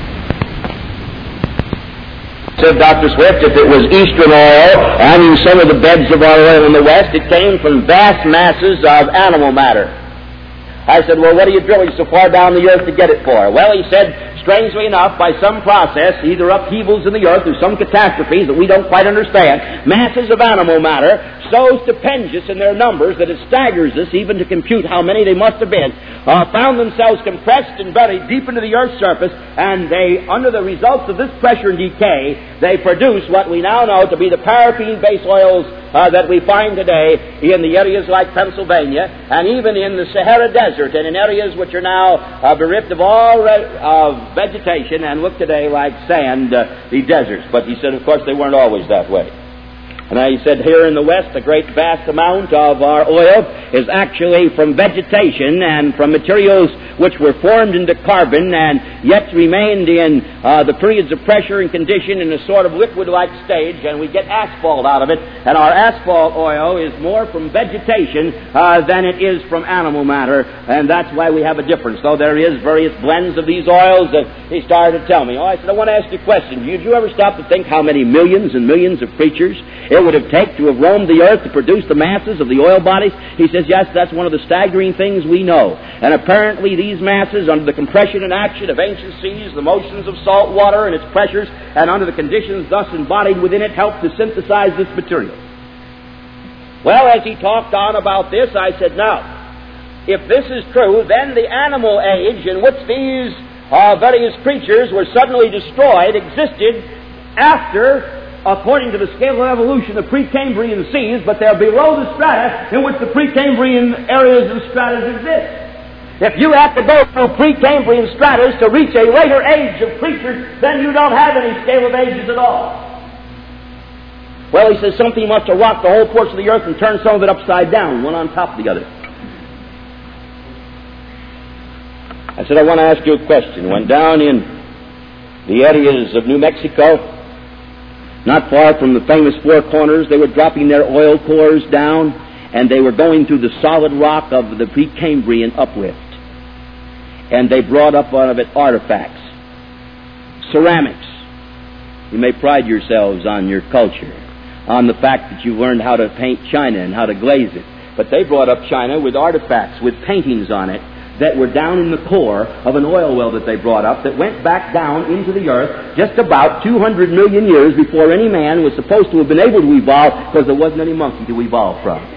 Said Dr. Swift, if it was eastern oil, and in some of the beds of our oil in the West, it came from vast masses of animal matter. I said, well, what are you drilling so far down the earth to get it for? Well, he said, strangely enough, by some process, either upheavals in the earth or some catastrophes that we don't quite understand, masses of animal matter, so stupendous in their numbers that it staggers us even to compute how many they must have been, found themselves compressed and buried deep into the earth's surface, and they, under the results of this pressure and decay, they produce what we now know to be the paraffin-based oils that we find today in the areas like Pennsylvania, and even in the Sahara Desert, and in areas which are now bereft of all vegetation and look today like sand, the deserts. But he said, of course, they weren't always that way. And he said, here in the West, a great vast amount of our oil is actually from vegetation and from materials which were formed into carbon and yet remained in the periods of pressure and condition in a sort of liquid-like stage, and we get asphalt out of it. And our asphalt oil is more from vegetation than it is from animal matter, and that's why we have a difference. Though there is various blends of these oils that he started to tell me. I said, I want to ask you a question. Did you ever stop to think how many millions and millions of creatures it would have taken to have roamed the earth to produce the masses of the oil bodies? He says, yes, that's one of the staggering things we know. And apparently these masses, under the compression and action of ancient seas, the motions of salt water and its pressures, and under the conditions thus embodied within it, help to synthesize this material. Well, as he talked on about this, I said, now, if this is true, then the animal age in which these various creatures were suddenly destroyed existed after, according to the scale of evolution, the Precambrian seas, but they're below the strata in which the Precambrian areas and stratas exist. If you have to go through Precambrian stratas to reach a later age of creatures, then you don't have any scale of ages at all. Well, he says something must have rocked the whole portion of the earth and turned some of it upside down, one on top of the other. I said, I want to ask you a question. When down in the areas of New Mexico, not far from the famous Four Corners, they were dropping their oil cores down, and they were going through the solid rock of the Precambrian uplift. And they brought up out of it artifacts, ceramics. You may pride yourselves on your culture, on the fact that you learned how to paint china and how to glaze it. But they brought up china with artifacts, with paintings on it, that were down in the core of an oil well that they brought up that went back down into the earth just about 200 million years before any man was supposed to have been able to evolve, because there wasn't any monkey to evolve from.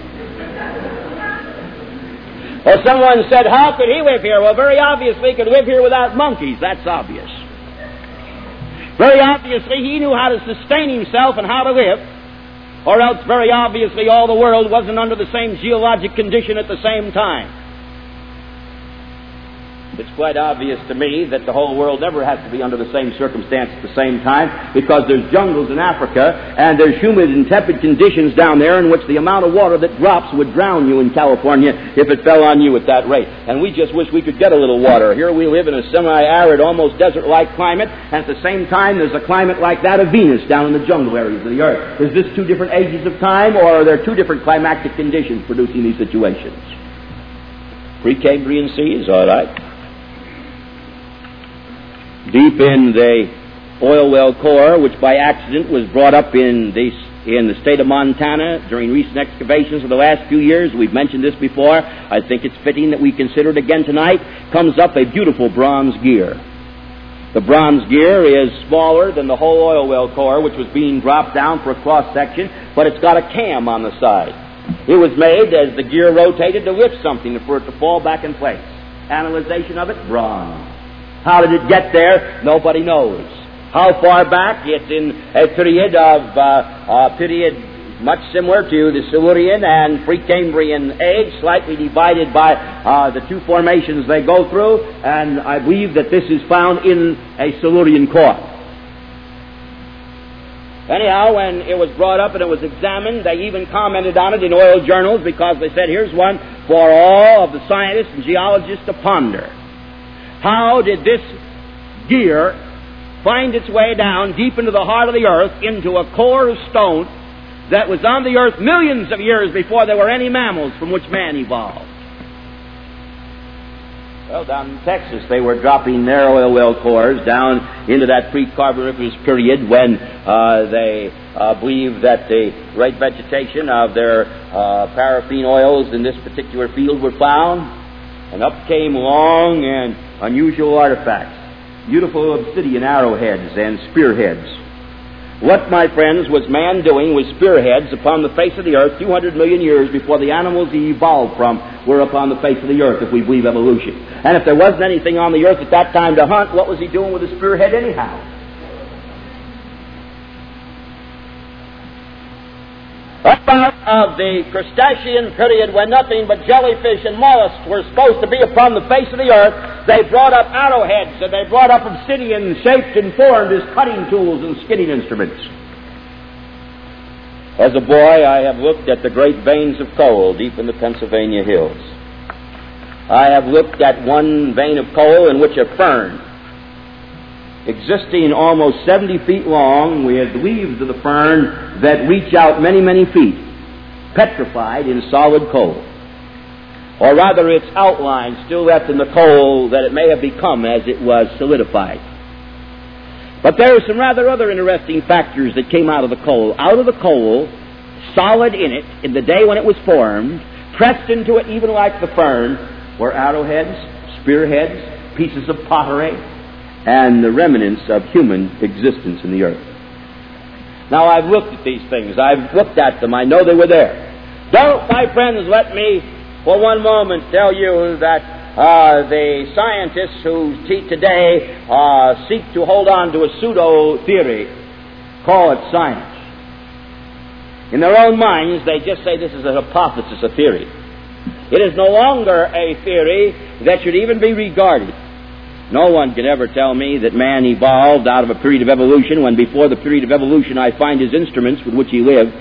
Well, someone said, how could he live here? Well, very obviously he could live here without monkeys. That's obvious. Very obviously he knew how to sustain himself and how to live, or else very obviously all the world wasn't under the same geologic condition at the same time. It's quite obvious to me that the whole world never has to be under the same circumstance at the same time, because there's jungles in Africa and there's humid and tepid conditions down there in which the amount of water that drops would drown you in California if it fell on you at that rate. And we just wish we could get a little water. Here we live in a semi-arid, almost desert-like climate, and at the same time there's a climate like that of Venus down in the jungle areas of the earth. Is this two different ages of time, or are there two different climatic conditions producing these situations? Precambrian seas, all right. Deep in the oil well core, which by accident was brought up in the state of Montana during recent excavations of the last few years. We've mentioned this before. I think it's fitting that we consider it again tonight. Comes up a beautiful bronze gear. The bronze gear is smaller than the whole oil well core, which was being dropped down for a cross-section, but it's got a cam on the side. It was made as the gear rotated to lift something for it to fall back in place. Analyzation of it, bronze. How did it get there? Nobody knows. How far back? It's in a period much similar to the Silurian and Precambrian age, slightly divided by the two formations they go through, and I believe that this is found in a Silurian core. Anyhow, when it was brought up and it was examined, they even commented on it in oil journals, because they said, here's one for all of the scientists and geologists to ponder. How did this gear find its way down deep into the heart of the earth, into a core of stone that was on the earth millions of years before there were any mammals from which man evolved? Well, down in Texas, they were dropping their oil well cores down into that pre-Carboniferous period when they believed that the great vegetation of their paraffin oils in this particular field were found. And up came long and unusual artifacts, beautiful obsidian arrowheads and spearheads. What, my friends, was man doing with spearheads upon the face of the earth 200 million years before the animals he evolved from were upon the face of the earth, if we believe evolution? And if there wasn't anything on the earth at that time to hunt, what was he doing with a spearhead anyhow? About of the Cretacean period, when nothing but jellyfish and mollusks were supposed to be upon the face of the earth, they brought up arrowheads and they brought up obsidian shaped and formed as cutting tools and skinning instruments. As a boy, I have looked at the great veins of coal deep in the Pennsylvania hills. I have looked at one vein of coal in which a fern, existing almost 70 feet long, with leaves of the fern that reach out many, many feet, petrified in solid coal. Or rather, its outline still left in the coal that it may have become as it was solidified. But there are some rather other interesting factors that came out of the coal. Out of the coal, solid in it, in the day when it was formed, pressed into it even like the fern, were arrowheads, spearheads, pieces of pottery, and the remnants of human existence in the earth. Now, I've looked at these things. I've looked at them. I know they were there. Don't, my friends, let me for one moment tell you that the scientists who today seek to hold on to a pseudo-theory call it science. In their own minds, they just say this is a hypothesis, a theory. It is no longer a theory that should even be regarded. No one can ever tell me that man evolved out of a period of evolution when before the period of evolution I find his instruments with which he lived.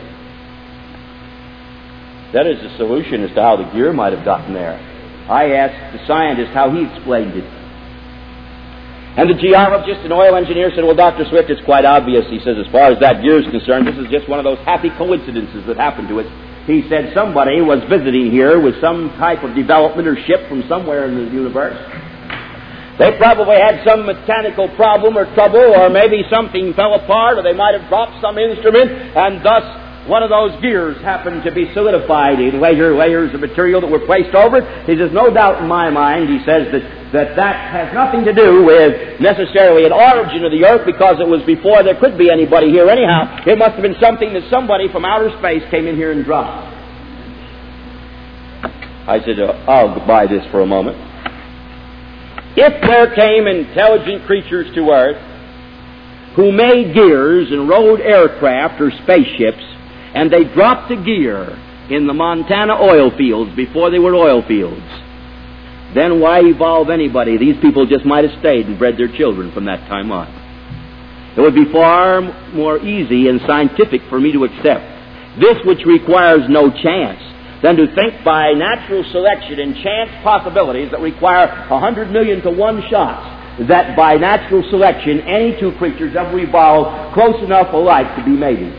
That is the solution as to how the gear might have gotten there. I asked the scientist how he explained it. And the geologist and oil engineer said, well, Dr. Swift, it's quite obvious. He says, as far as that gear is concerned, this is just one of those happy coincidences that happened to it. He said somebody was visiting here with some type of development or ship from somewhere in the universe. They probably had some mechanical problem or trouble, or maybe something fell apart, or they might have dropped some instrument, and thus one of those gears happened to be solidified in later layers of material that were placed over it. He says, no doubt in my mind, he says, that has nothing to do with necessarily an origin of the earth, because it was before there could be anybody here anyhow. It must have been something that somebody from outer space came in here and dropped. I said, I'll buy this for a moment. If there came intelligent creatures to earth who made gears and rode aircraft or spaceships, and they dropped a gear in the Montana oil fields before they were oil fields, then why evolve anybody? These people just might have stayed and bred their children from that time on. It would be far more easy and scientific for me to accept this, which requires no chance, than to think by natural selection and chance possibilities that require 100 million to 1 shots, that by natural selection any two creatures ever evolved close enough alike to be mated.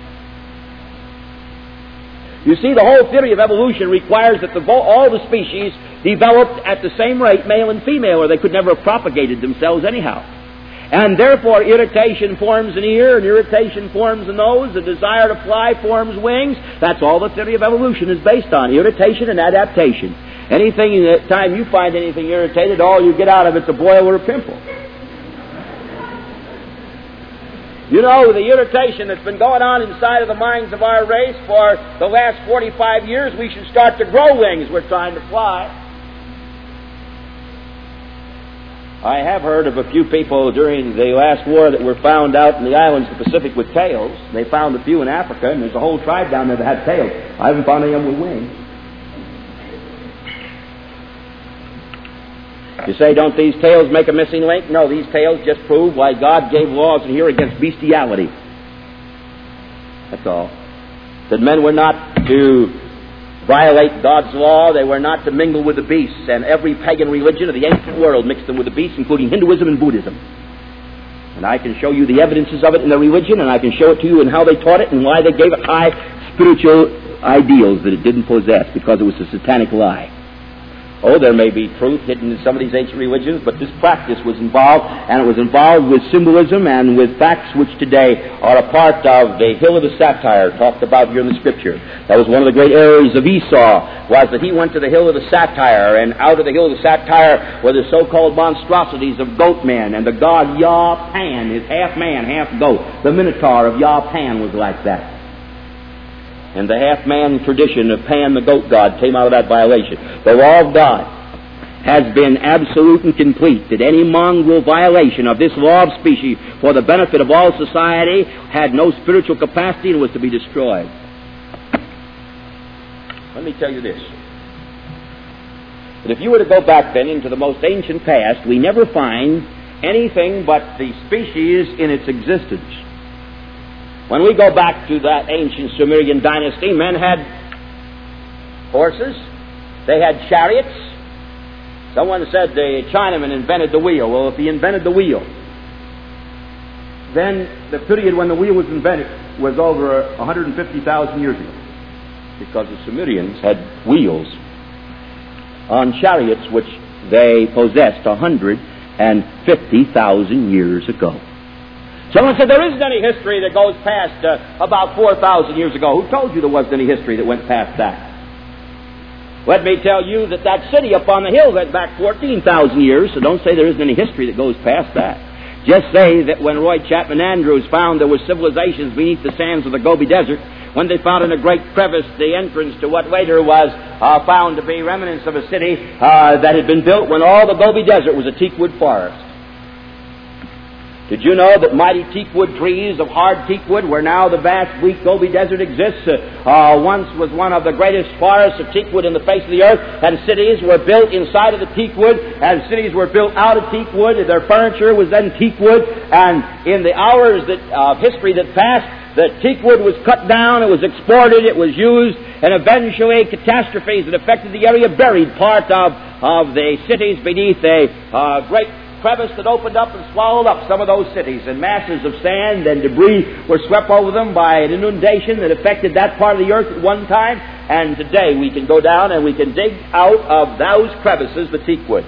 You see, the whole theory of evolution requires that all the species developed at the same rate, male and female, or they could never have propagated themselves anyhow. And therefore, irritation forms an ear, and irritation forms a nose, the desire to fly forms wings. That's all the theory of evolution is based on, irritation and adaptation. Anything, that time you find anything irritated, all you get out of it's a boil or a pimple. You know, the irritation that's been going on inside of the minds of our race for the last 45 years, we should start to grow wings. We're trying to fly. I have heard of a few people during the last war that were found out in the islands of the Pacific with tails. They found a few in Africa, and there's a whole tribe down there that had tails. I haven't found any of them with wings. You say, don't these tails make a missing link? No, these tails just prove why God gave laws in here against bestiality. That's all. That men were not to violate God's law. They were not to mingle with the beasts. And every pagan religion of the ancient world mixed them with the beasts, including Hinduism and Buddhism. And I can show you the evidences of it in their religion, and I can show it to you in how they taught it and why they gave it high spiritual ideals that it didn't possess, because it was a satanic lie. Oh, there may be truth hidden in some of these ancient religions, but this practice was involved, and it was involved with symbolism and with facts which today are a part of the hill of the satire talked about here in the Scripture. That was one of the great errors of Esau, was that he went to the hill of the satire, and out of the hill of the satire were the so-called monstrosities of goat men, and the god Yah-Pan is half man, half goat. The Minotaur of Yah-Pan was like that. And the half-man tradition of Pan, the goat god, came out of that violation. The law of God has been absolute and complete, that any mongrel violation of this law of species for the benefit of all society had no spiritual capacity and was to be destroyed. Let me tell you this. That if you were to go back then into the most ancient past, we never find anything but the species in its existence. When we go back to that ancient Sumerian dynasty, men had horses, they had chariots. Someone said the Chinaman invented the wheel. Well, if he invented the wheel, then the period when the wheel was invented was over 150,000 years ago, because the Sumerians had wheels on chariots which they possessed 150,000 years ago. Someone said there isn't any history that goes past about 4,000 years ago. Who told you there wasn't any history that went past that? Let me tell you that that city up on the hill went back 14,000 years, so don't say there isn't any history that goes past that. Just say that when Roy Chapman Andrews found there were civilizations beneath the sands of the Gobi Desert, when they found in a great crevice the entrance to what later was found to be remnants of a city that had been built when all the Gobi Desert was a teakwood forest. Did you know that mighty teakwood trees of hard teakwood, where now the vast bleak Gobi Desert exists, once was one of the greatest forests of teakwood in the face of the earth, and cities were built inside of the teakwood, and cities were built out of teakwood, and their furniture was then teakwood, and in the hours of history that passed, the teakwood was cut down, it was exported, it was used, and eventually catastrophes that affected the area buried part of the cities beneath a great crevice that opened up and swallowed up some of those cities, and masses of sand and debris were swept over them by an inundation that affected that part of the earth at one time. And today we can go down and we can dig out of those crevices the teakwood.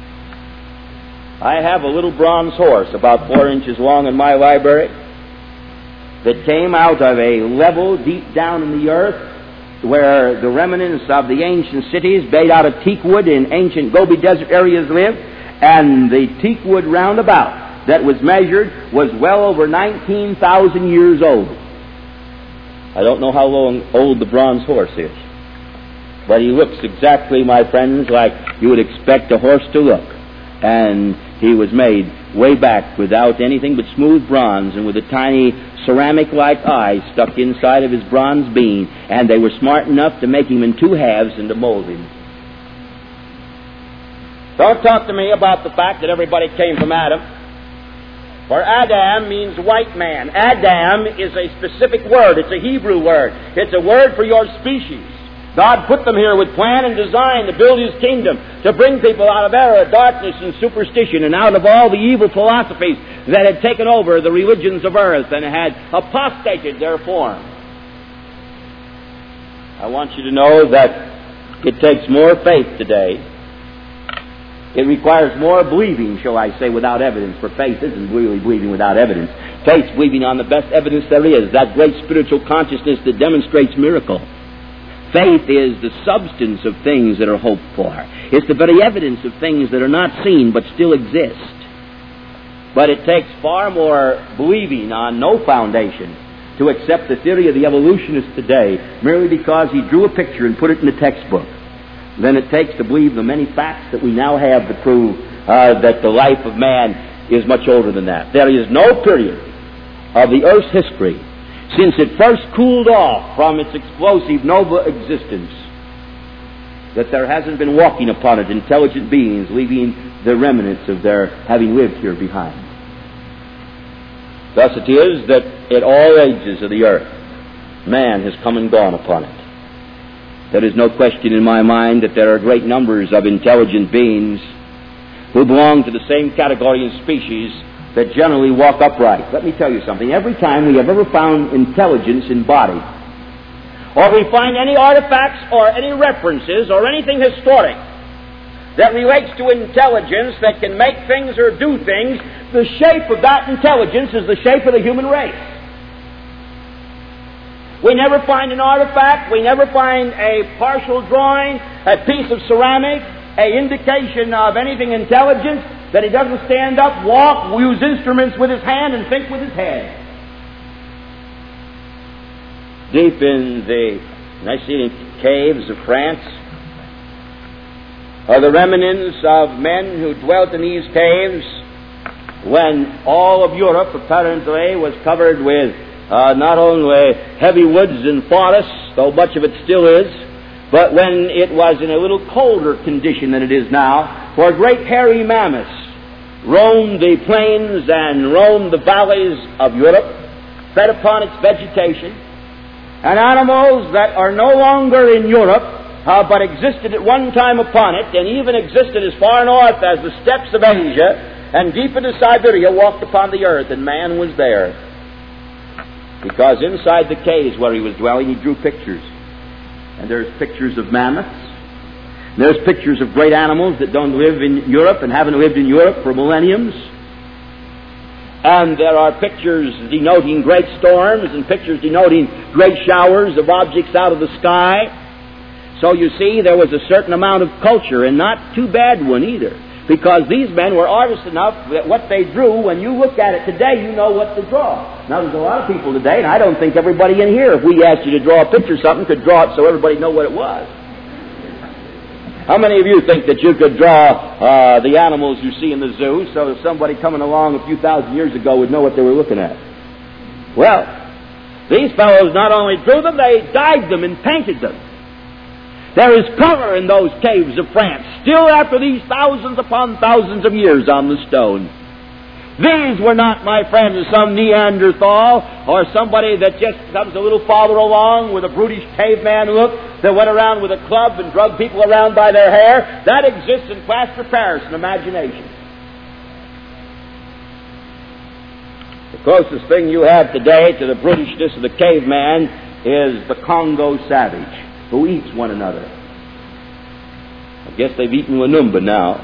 I have a little bronze horse about 4 inches long in my library that came out of a level deep down in the earth where the remnants of the ancient cities made out of teakwood in ancient Gobi Desert areas lived. And the teakwood roundabout that was measured was well over 19,000 years old. I don't know how old the bronze horse is, but he looks exactly, my friends, like you would expect a horse to look. And he was made way back without anything but smooth bronze, and with a tiny ceramic-like eye stuck inside of his bronze beam, and they were smart enough to make him in 2 halves and to mold him. Don't talk to me about the fact that everybody came from Adam. For Adam means white man. Adam is a specific word. It's a Hebrew word. It's a word for your species. God put them here with plan and design to build His kingdom, to bring people out of error, darkness, and superstition, and out of all the evil philosophies that had taken over the religions of earth and had apostated their form. I want you to know that it takes more faith today. It requires more believing, shall I say, without evidence, for faith isn't really believing without evidence. Faith's believing on the best evidence there is, that great spiritual consciousness that demonstrates miracle. Faith is the substance of things that are hoped for. It's the very evidence of things that are not seen but still exist. But it takes far more believing on no foundation to accept the theory of the evolutionist today merely because he drew a picture and put it in a textbook than it takes to believe the many facts that we now have to prove that the life of man is much older than that. There is no period of the earth's history since it first cooled off from its explosive nova existence that there hasn't been walking upon it intelligent beings leaving the remnants of their having lived here behind. Thus it is that at all ages of the earth man has come and gone upon it. There is no question in my mind that there are great numbers of intelligent beings who belong to the same category and species that generally walk upright. Let me tell you something. Every time we have ever found intelligence in body, or we find any artifacts or any references or anything historic that relates to intelligence that can make things or do things, the shape of that intelligence is the shape of the human race. We never find an artifact, we never find a partial drawing, a piece of ceramic, an indication of anything intelligent that he doesn't stand up, walk, use instruments with his hand, and think with his head. Deep in the Nicene caves of France are the remnants of men who dwelt in these caves when all of Europe apparently was covered with not only heavy woods and forests, though much of it still is, but when it was in a little colder condition than it is now, for great hairy mammoths roamed the plains and roamed the valleys of Europe, fed upon its vegetation, and animals that are no longer in Europe, but existed at one time upon it, and even existed as far north as the steppes of Asia, and deep into Siberia, walked upon the earth, and man was there. Because inside the caves where he was dwelling, he drew pictures. And there's pictures of mammoths. There's pictures of great animals that don't live in Europe and haven't lived in Europe for millenniums. And there are pictures denoting great storms and pictures denoting great showers of objects out of the sky. So you see, there was a certain amount of culture, and not too bad one either. Because these men were artists enough that what they drew, when you look at it today, you know what to draw. Now, there's a lot of people today, and I don't think everybody in here, if we asked you to draw a picture of something, could draw it so everybody know what it was. How many of you think that you could draw the animals you see in the zoo so that somebody coming along a few thousand years ago would know what they were looking at? Well, these fellows not only drew them, they dyed them and painted them. There is color in those caves of France, still after these thousands upon thousands of years on the stone. These were not, my friends, some Neanderthal or somebody that just comes a little farther along with a brutish caveman look that went around with a club and drug people around by their hair. That exists in plaster Paris in imagination. The closest thing you have today to the brutishness of the caveman is the Congo savage, who eats one another. I guess they've eaten Lumumba now.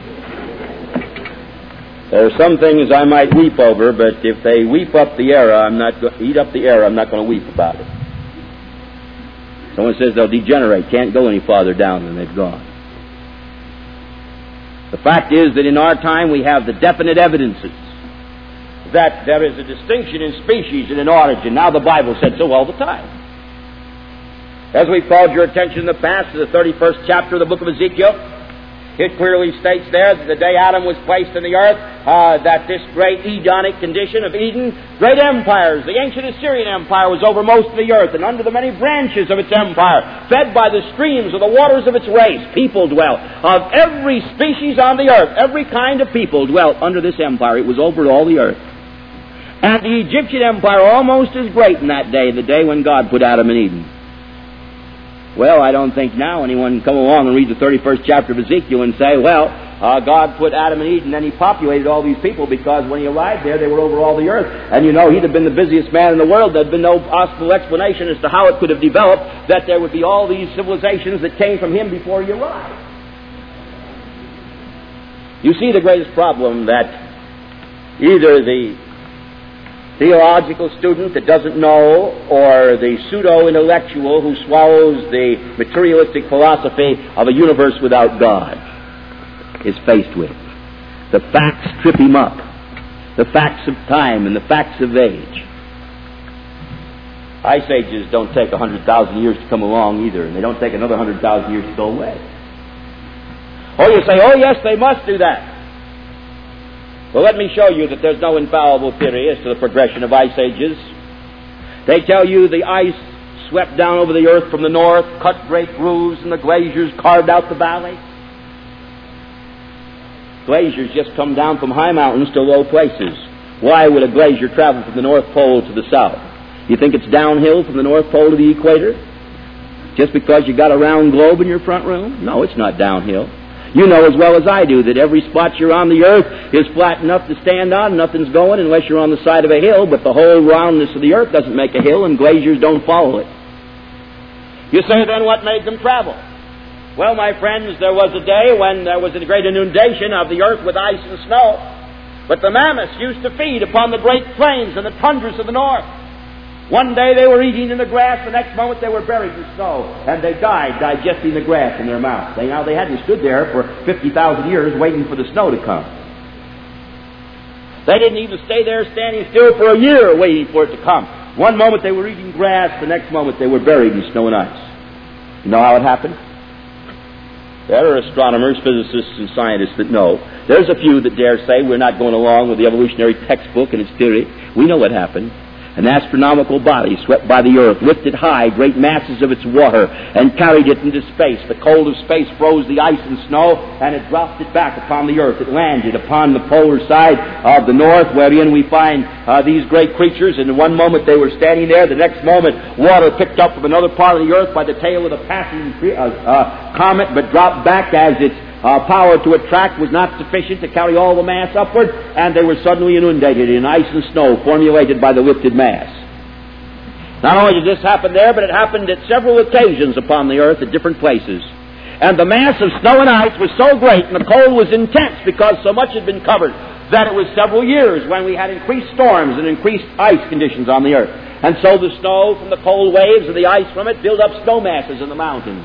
There are some things I might weep over, but if they weep up the era, eat up the era, I'm not going to weep about it. Someone says they'll degenerate, can't go any farther down than they've gone. The fact is that in our time we have the definite evidences that there is a distinction in species and in origin. Now the Bible said so all the time. As we've called your attention in the past to the 31st chapter of the book of Ezekiel, it clearly states there that the day Adam was placed in the earth, that this great Edenic condition of Eden, great empires, the ancient Assyrian Empire was over most of the earth, and under the many branches of its empire, fed by the streams of the waters of its race, people dwelt. Of every species on the earth, every kind of people dwelt under this empire. It was over all the earth. And the Egyptian Empire almost as great in that day, the day when God put Adam in Eden. Well, I don't think now anyone can come along and read the 31st chapter of Ezekiel and say, well, God put Adam in Eden and he populated all these people because when he arrived there, they were over all the earth. And you know, he'd have been the busiest man in the world. There'd been no possible explanation as to how it could have developed that there would be all these civilizations that came from him before he arrived. You see the greatest problem that either the theological student that doesn't know or the pseudo-intellectual who swallows the materialistic philosophy of a universe without God is faced with. The facts trip him up. The facts of time and the facts of age. Ice ages don't take 100,000 years to come along either, and they don't take another 100,000 years to go away. Oh, you say, oh yes, they must do that. Well, let me show you that there's no infallible theory as to the progression of ice ages. They tell you the ice swept down over the earth from the north, cut great grooves, and the glaciers carved out the valley. Glaciers just come down from high mountains to low places. Why would a glacier travel from the North Pole to the south? You think it's downhill from the North Pole to the equator? Just because you got a round globe in your front room? No, it's not downhill. You know as well as I do that every spot you're on the earth is flat enough to stand on, nothing's going unless you're on the side of a hill, but the whole roundness of the earth doesn't make a hill and glaciers don't follow it. You say, then what made them travel? Well, my friends, there was a day when there was a great inundation of the earth with ice and snow, but the mammoths used to feed upon the great plains and the tundras of the north. One day they were eating in the grass, the next moment they were buried in snow, and they died digesting the grass in their mouth. They hadn't stood there for 50,000 years waiting for the snow to come. They didn't even stay there standing still for a year waiting for it to come. One moment they were eating grass, the next moment they were buried in snow and ice. You know how it happened? There are astronomers, physicists, and scientists that know. There's a few that dare say we're not going along with the evolutionary textbook and its theory. We know what happened. An astronomical body swept by the earth, lifted high great masses of its water, and carried it into space. The cold of space froze the ice and snow, and it dropped it back upon the earth. It landed upon the polar side of the north, wherein we find these great creatures. And in one moment they were standing there. The next moment, water picked up from another part of the earth by the tail of the passing comet, but dropped back as its power to attract was not sufficient to carry all the mass upward, and they were suddenly inundated in ice and snow formulated by the lifted mass. Not only did this happen there, but it happened at several occasions upon the earth at different places. And the mass of snow and ice was so great, and the cold was intense because so much had been covered, that it was several years when we had increased storms and increased ice conditions on the earth. And so the snow from the cold waves and the ice from it built up snow masses in the mountains.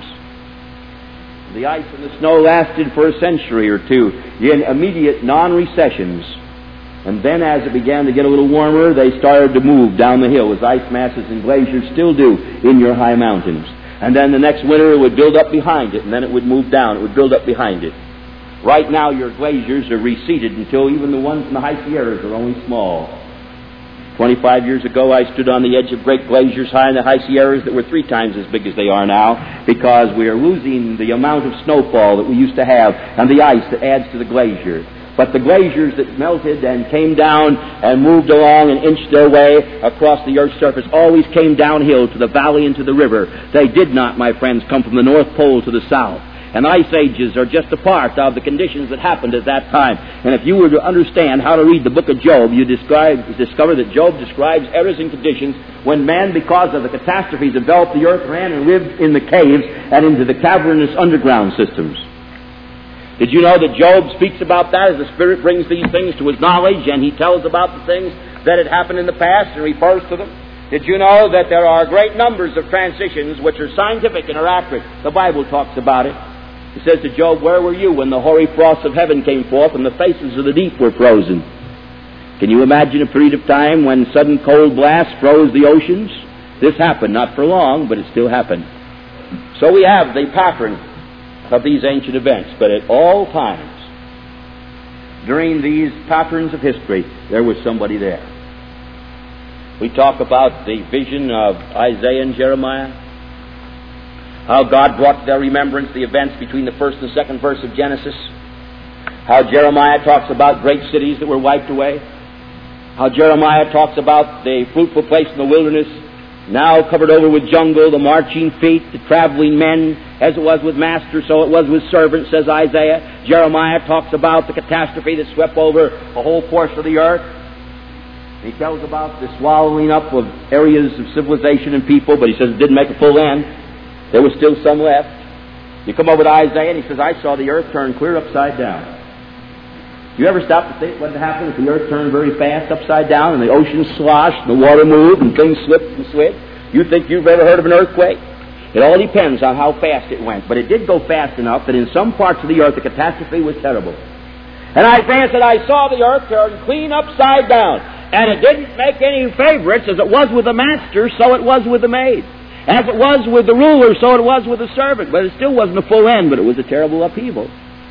The ice and the snow lasted for a century or two in immediate non-recessions. And then as it began to get a little warmer, they started to move down the hill, as ice masses and glaciers still do in your high mountains. And then the next winter it would build up behind it, and then it would move down. It would build up behind it. Right now your glaciers are receded until even the ones in the High Sierras are only small. 25 years ago, I stood on the edge of great glaciers high in the High Sierras that were 3 times as big as they are now, because we are losing the amount of snowfall that we used to have and the ice that adds to the glacier. But the glaciers that melted and came down and moved along and inched their way across the earth's surface always came downhill to the valley and to the river. They did not, my friends, come from the North Pole to the south. And ice ages are just a part of the conditions that happened at that time. And if you were to understand how to read the book of Job, you discover that Job describes eras and conditions when man, because of the catastrophes enveloped the earth, ran and lived in the caves and into the cavernous underground systems. Did you know that Job speaks about that as the Spirit brings these things to his knowledge, and he tells about the things that had happened in the past and refers to them? Did you know that there are great numbers of transitions which are scientific and are accurate? The Bible talks about it. It says to Job, where were you when the hoary frosts of heaven came forth and the faces of the deep were frozen? Can you imagine a period of time when sudden cold blasts froze the oceans? This happened, not for long, but it still happened. So we have the pattern of these ancient events, but at all times, during these patterns of history, there was somebody there. We talk about the vision of Isaiah and Jeremiah, how God brought to their remembrance the events between the first and second verse of Genesis, how Jeremiah talks about great cities that were wiped away, how Jeremiah talks about the fruitful place in the wilderness, now covered over with jungle, the marching feet, the traveling men, as it was with master, so it was with servants, says Isaiah. Jeremiah talks about the catastrophe that swept over a whole portion of the earth. He tells about the swallowing up of areas of civilization and people, but he says it didn't make a full end. There was still some left. You come over to Isaiah and he says, I saw the earth turn clear upside down. You ever stop to think what would happen if the earth turned very fast upside down and the ocean sloshed and the water moved and things slipped and slid? You think you've ever heard of an earthquake? It all depends on how fast it went. But it did go fast enough that in some parts of the earth the catastrophe was terrible. And Isaiah said, I saw the earth turn clean upside down. And it didn't make any favorites. As it was with the master, so it was with the maid. As it was with the ruler, so it was with the servant. But it still wasn't a full end, but it was a terrible upheaval.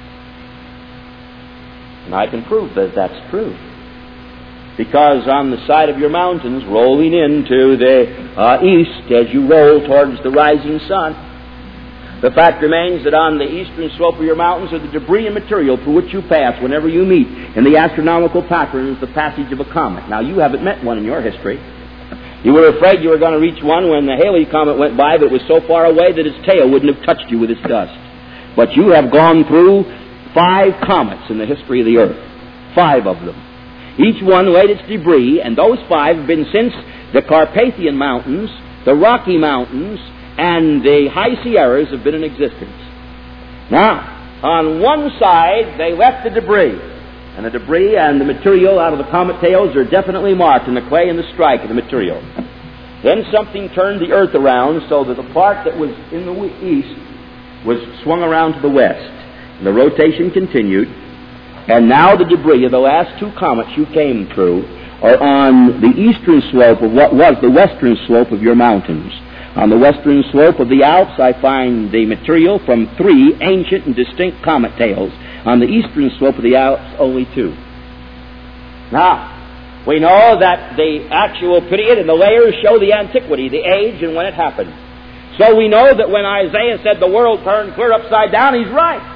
And I can prove that that's true. Because on the side of your mountains, rolling into the east as you roll towards the rising sun, the fact remains that on the eastern slope of your mountains are the debris and material through which you pass whenever you meet in the astronomical patterns the passage of a comet. Now, you haven't met one in your history. You were afraid you were going to reach one when the Halley comet went by, but it was so far away that its tail wouldn't have touched you with its dust. But you have gone through 5 comets in the history of the earth. 5 of them. Each one laid its debris, and those 5 have been since the Carpathian Mountains, the Rocky Mountains, and the High Sierras have been in existence. Now, on one side, they left the debris. And the debris and the material out of the comet tails are definitely marked in the clay and the strike of the material. Then something turned the earth around so that the part that was in the east was swung around to the west. And the rotation continued. And now the debris of the last 2 comets you came through are on the eastern slope of what was the western slope of your mountains. On the western slope of the Alps, I find the material from 3 ancient and distinct comet tails. On the eastern slope of the Alps, only 2. Now, we know that the actual period and the layers show the antiquity, the age, and when it happened. So we know that when Isaiah said the world turned clear upside down, he's right.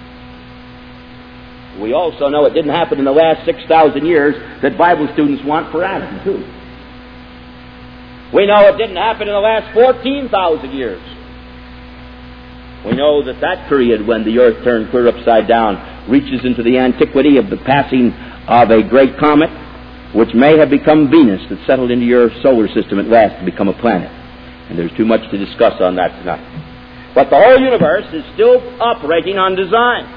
We also know it didn't happen in the last 6,000 years that Bible students want for Adam, too. We know it didn't happen in the last 14,000 years. We know that that period when the earth turned clear upside down reaches into the antiquity of the passing of a great comet, which may have become Venus, that settled into your solar system at last to become a planet. And there's too much to discuss on that tonight. But the whole universe is still operating on design.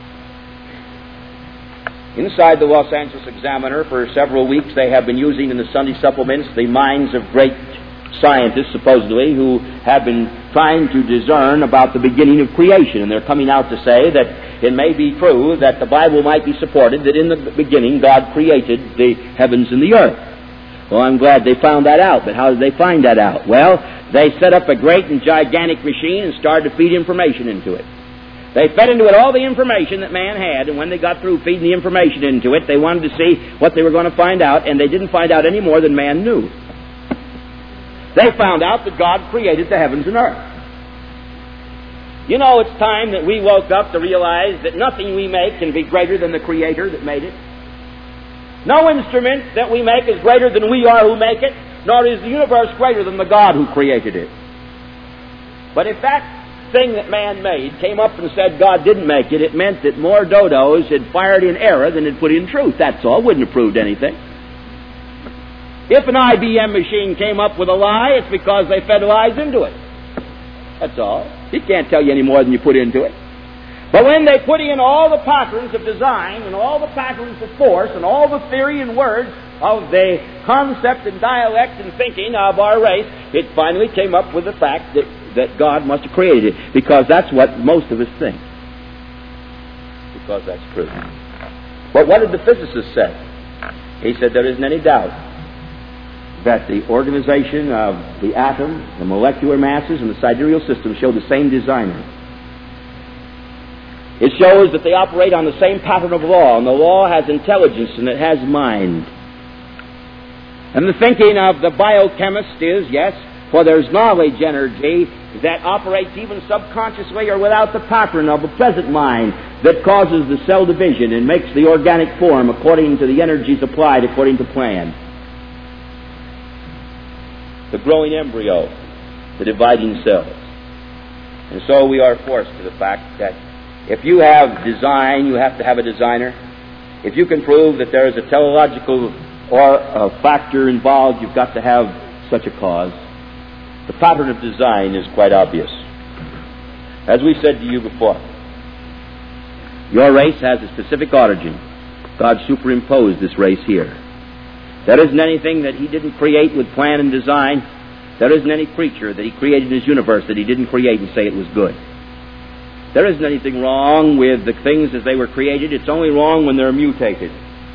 Inside the Los Angeles Examiner, for several weeks, they have been using in the Sunday supplements the minds of great scientists, supposedly, who have been trying to discern about the beginning of creation. And they're coming out to say that it may be true that the Bible might be supported, that in the beginning God created the heavens and the earth. Well, I'm glad they found that out. But how did they find that out? Well, they set up a great and gigantic machine and started to feed information into it. They fed into it all the information that man had, and when they got through feeding the information into it, they wanted to see what they were going to find out, and they didn't find out any more than man knew. They found out that God created the heavens and earth. You know, it's time that we woke up to realize that nothing we make can be greater than the Creator that made it. No instrument that we make is greater than we are who make it, nor is the universe greater than the God who created it. But if that thing that man made came up and said God didn't make it, it meant that more dodos had fired in error than had put in truth. That's all. Wouldn't have proved anything. If an IBM machine came up with a lie, it's because they fed lies into it. That's all. It can't tell you any more than you put into it. But when they put in all the patterns of design and all the patterns of force and all the theory and words of the concept and dialect and thinking of our race, it finally came up with the fact that God must have created it, because that's what most of us think. Because that's true. But what did the physicist say? He said there isn't any doubt that the organization of the atom, the molecular masses, and the sidereal system show the same designer. It shows that they operate on the same pattern of law, and the law has intelligence and it has mind. And the thinking of the biochemist is, yes, for there's knowledge energy that operates even subconsciously or without the pattern of the present mind that causes the cell division and makes the organic form according to the energies applied according to plan. The growing embryo, the dividing cells. And so we are forced to the fact that if you have design, you have to have a designer. If you can prove that there is a teleological or a factor involved, you've got to have such a cause. The pattern of design is quite obvious. As we said to you before, your race has a specific origin. God superimposed this race here. There isn't anything that He didn't create with plan and design. There isn't any creature that He created in His universe that He didn't create and say it was good. There isn't anything wrong with the things as they were created. It's only wrong when they're mutated.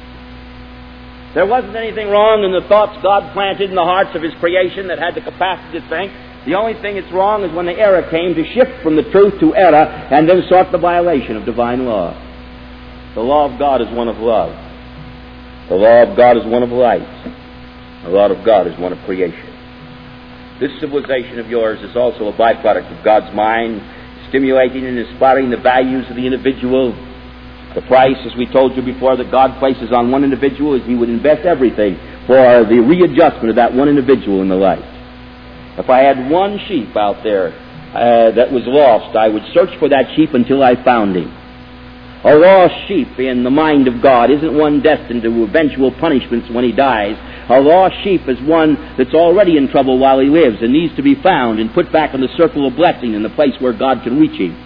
There wasn't anything wrong in the thoughts God planted in the hearts of His creation that had the capacity to think. The only thing that's wrong is when the error came to shift from the truth to error and then sought the violation of divine law. The law of God is one of love. The law of God is one of light. The law of God is one of creation. This civilization of yours is also a byproduct of God's mind, stimulating and inspiring the values of the individual. The price, as we told you before, that God places on one individual is He would invest everything for the readjustment of that one individual in the life. If I had one sheep out there that was lost, I would search for that sheep until I found him. A lost sheep in the mind of God isn't one destined to eventual punishments when he dies. A lost sheep is one that's already in trouble while he lives and needs to be found and put back in the circle of blessing in the place where God can reach him.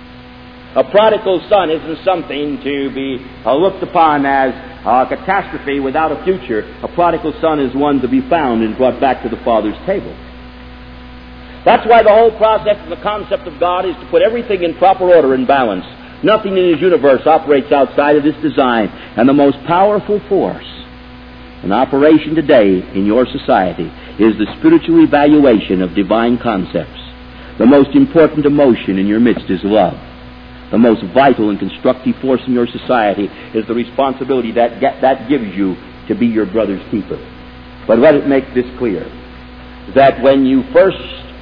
A prodigal son isn't something to be looked upon as a catastrophe without a future. A prodigal son is one to be found and brought back to the Father's table. That's why the whole process and the concept of God is to put everything in proper order and balance. Nothing in His universe operates outside of this design. And the most powerful force in operation today in your society is the spiritual evaluation of divine concepts. The most important emotion in your midst is love. The most vital and constructive force in your society is the responsibility that gives you to be your brother's keeper. But let it make this clear, that when you first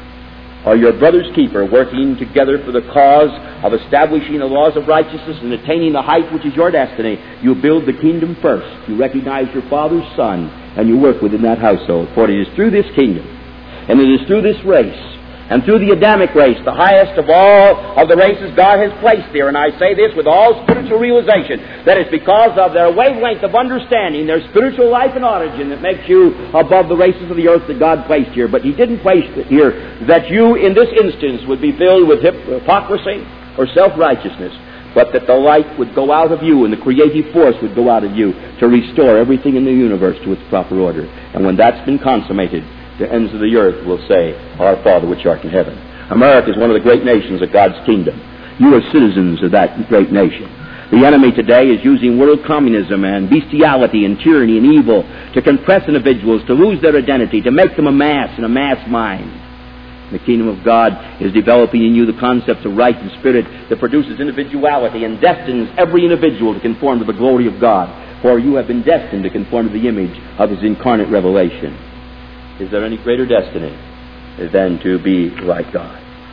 are your brother's keeper, working together for the cause of establishing the laws of righteousness and attaining the height which is your destiny, you build the kingdom first. You recognize your Father's Son, and you work within that household. For it is through this kingdom, and it is through this race, and through the Adamic race, the highest of all of the races God has placed there, and I say this with all spiritual realization, that it's because of their wavelength of understanding, their spiritual life and origin, that makes you above the races of the earth that God placed here. But He didn't place it here that you, in this instance, would be filled with hypocrisy or self-righteousness, but that the light would go out of you and the creative force would go out of you to restore everything in the universe to its proper order. And when that's been consummated, the ends of the earth will say, Our Father which art in heaven. America is one of the great nations of God's kingdom. You are citizens of that great nation. The enemy today is using world communism and bestiality and tyranny and evil to compress individuals, to lose their identity, to make them a mass and a mass mind. The kingdom of God is developing in you the concepts of right and spirit that produces individuality and destines every individual to conform to the glory of God. For you have been destined to conform to the image of His incarnate revelation. Is there any greater destiny than to be like God?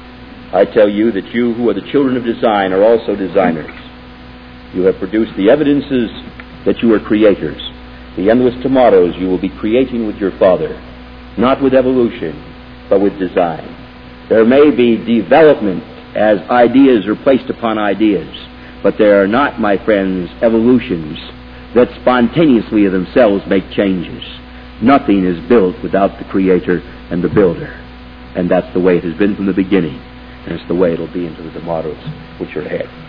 I tell you that you who are the children of design are also designers. You have produced the evidences that you are creators. The endless tomorrows you will be creating with your Father, not with evolution, but with design. There may be development as ideas are placed upon ideas, but they are not, my friends, evolutions that spontaneously of themselves make changes. Nothing is built without the Creator and the Builder. And that's the way it has been from the beginning. And it's the way it'll be into the tomorrows which are ahead.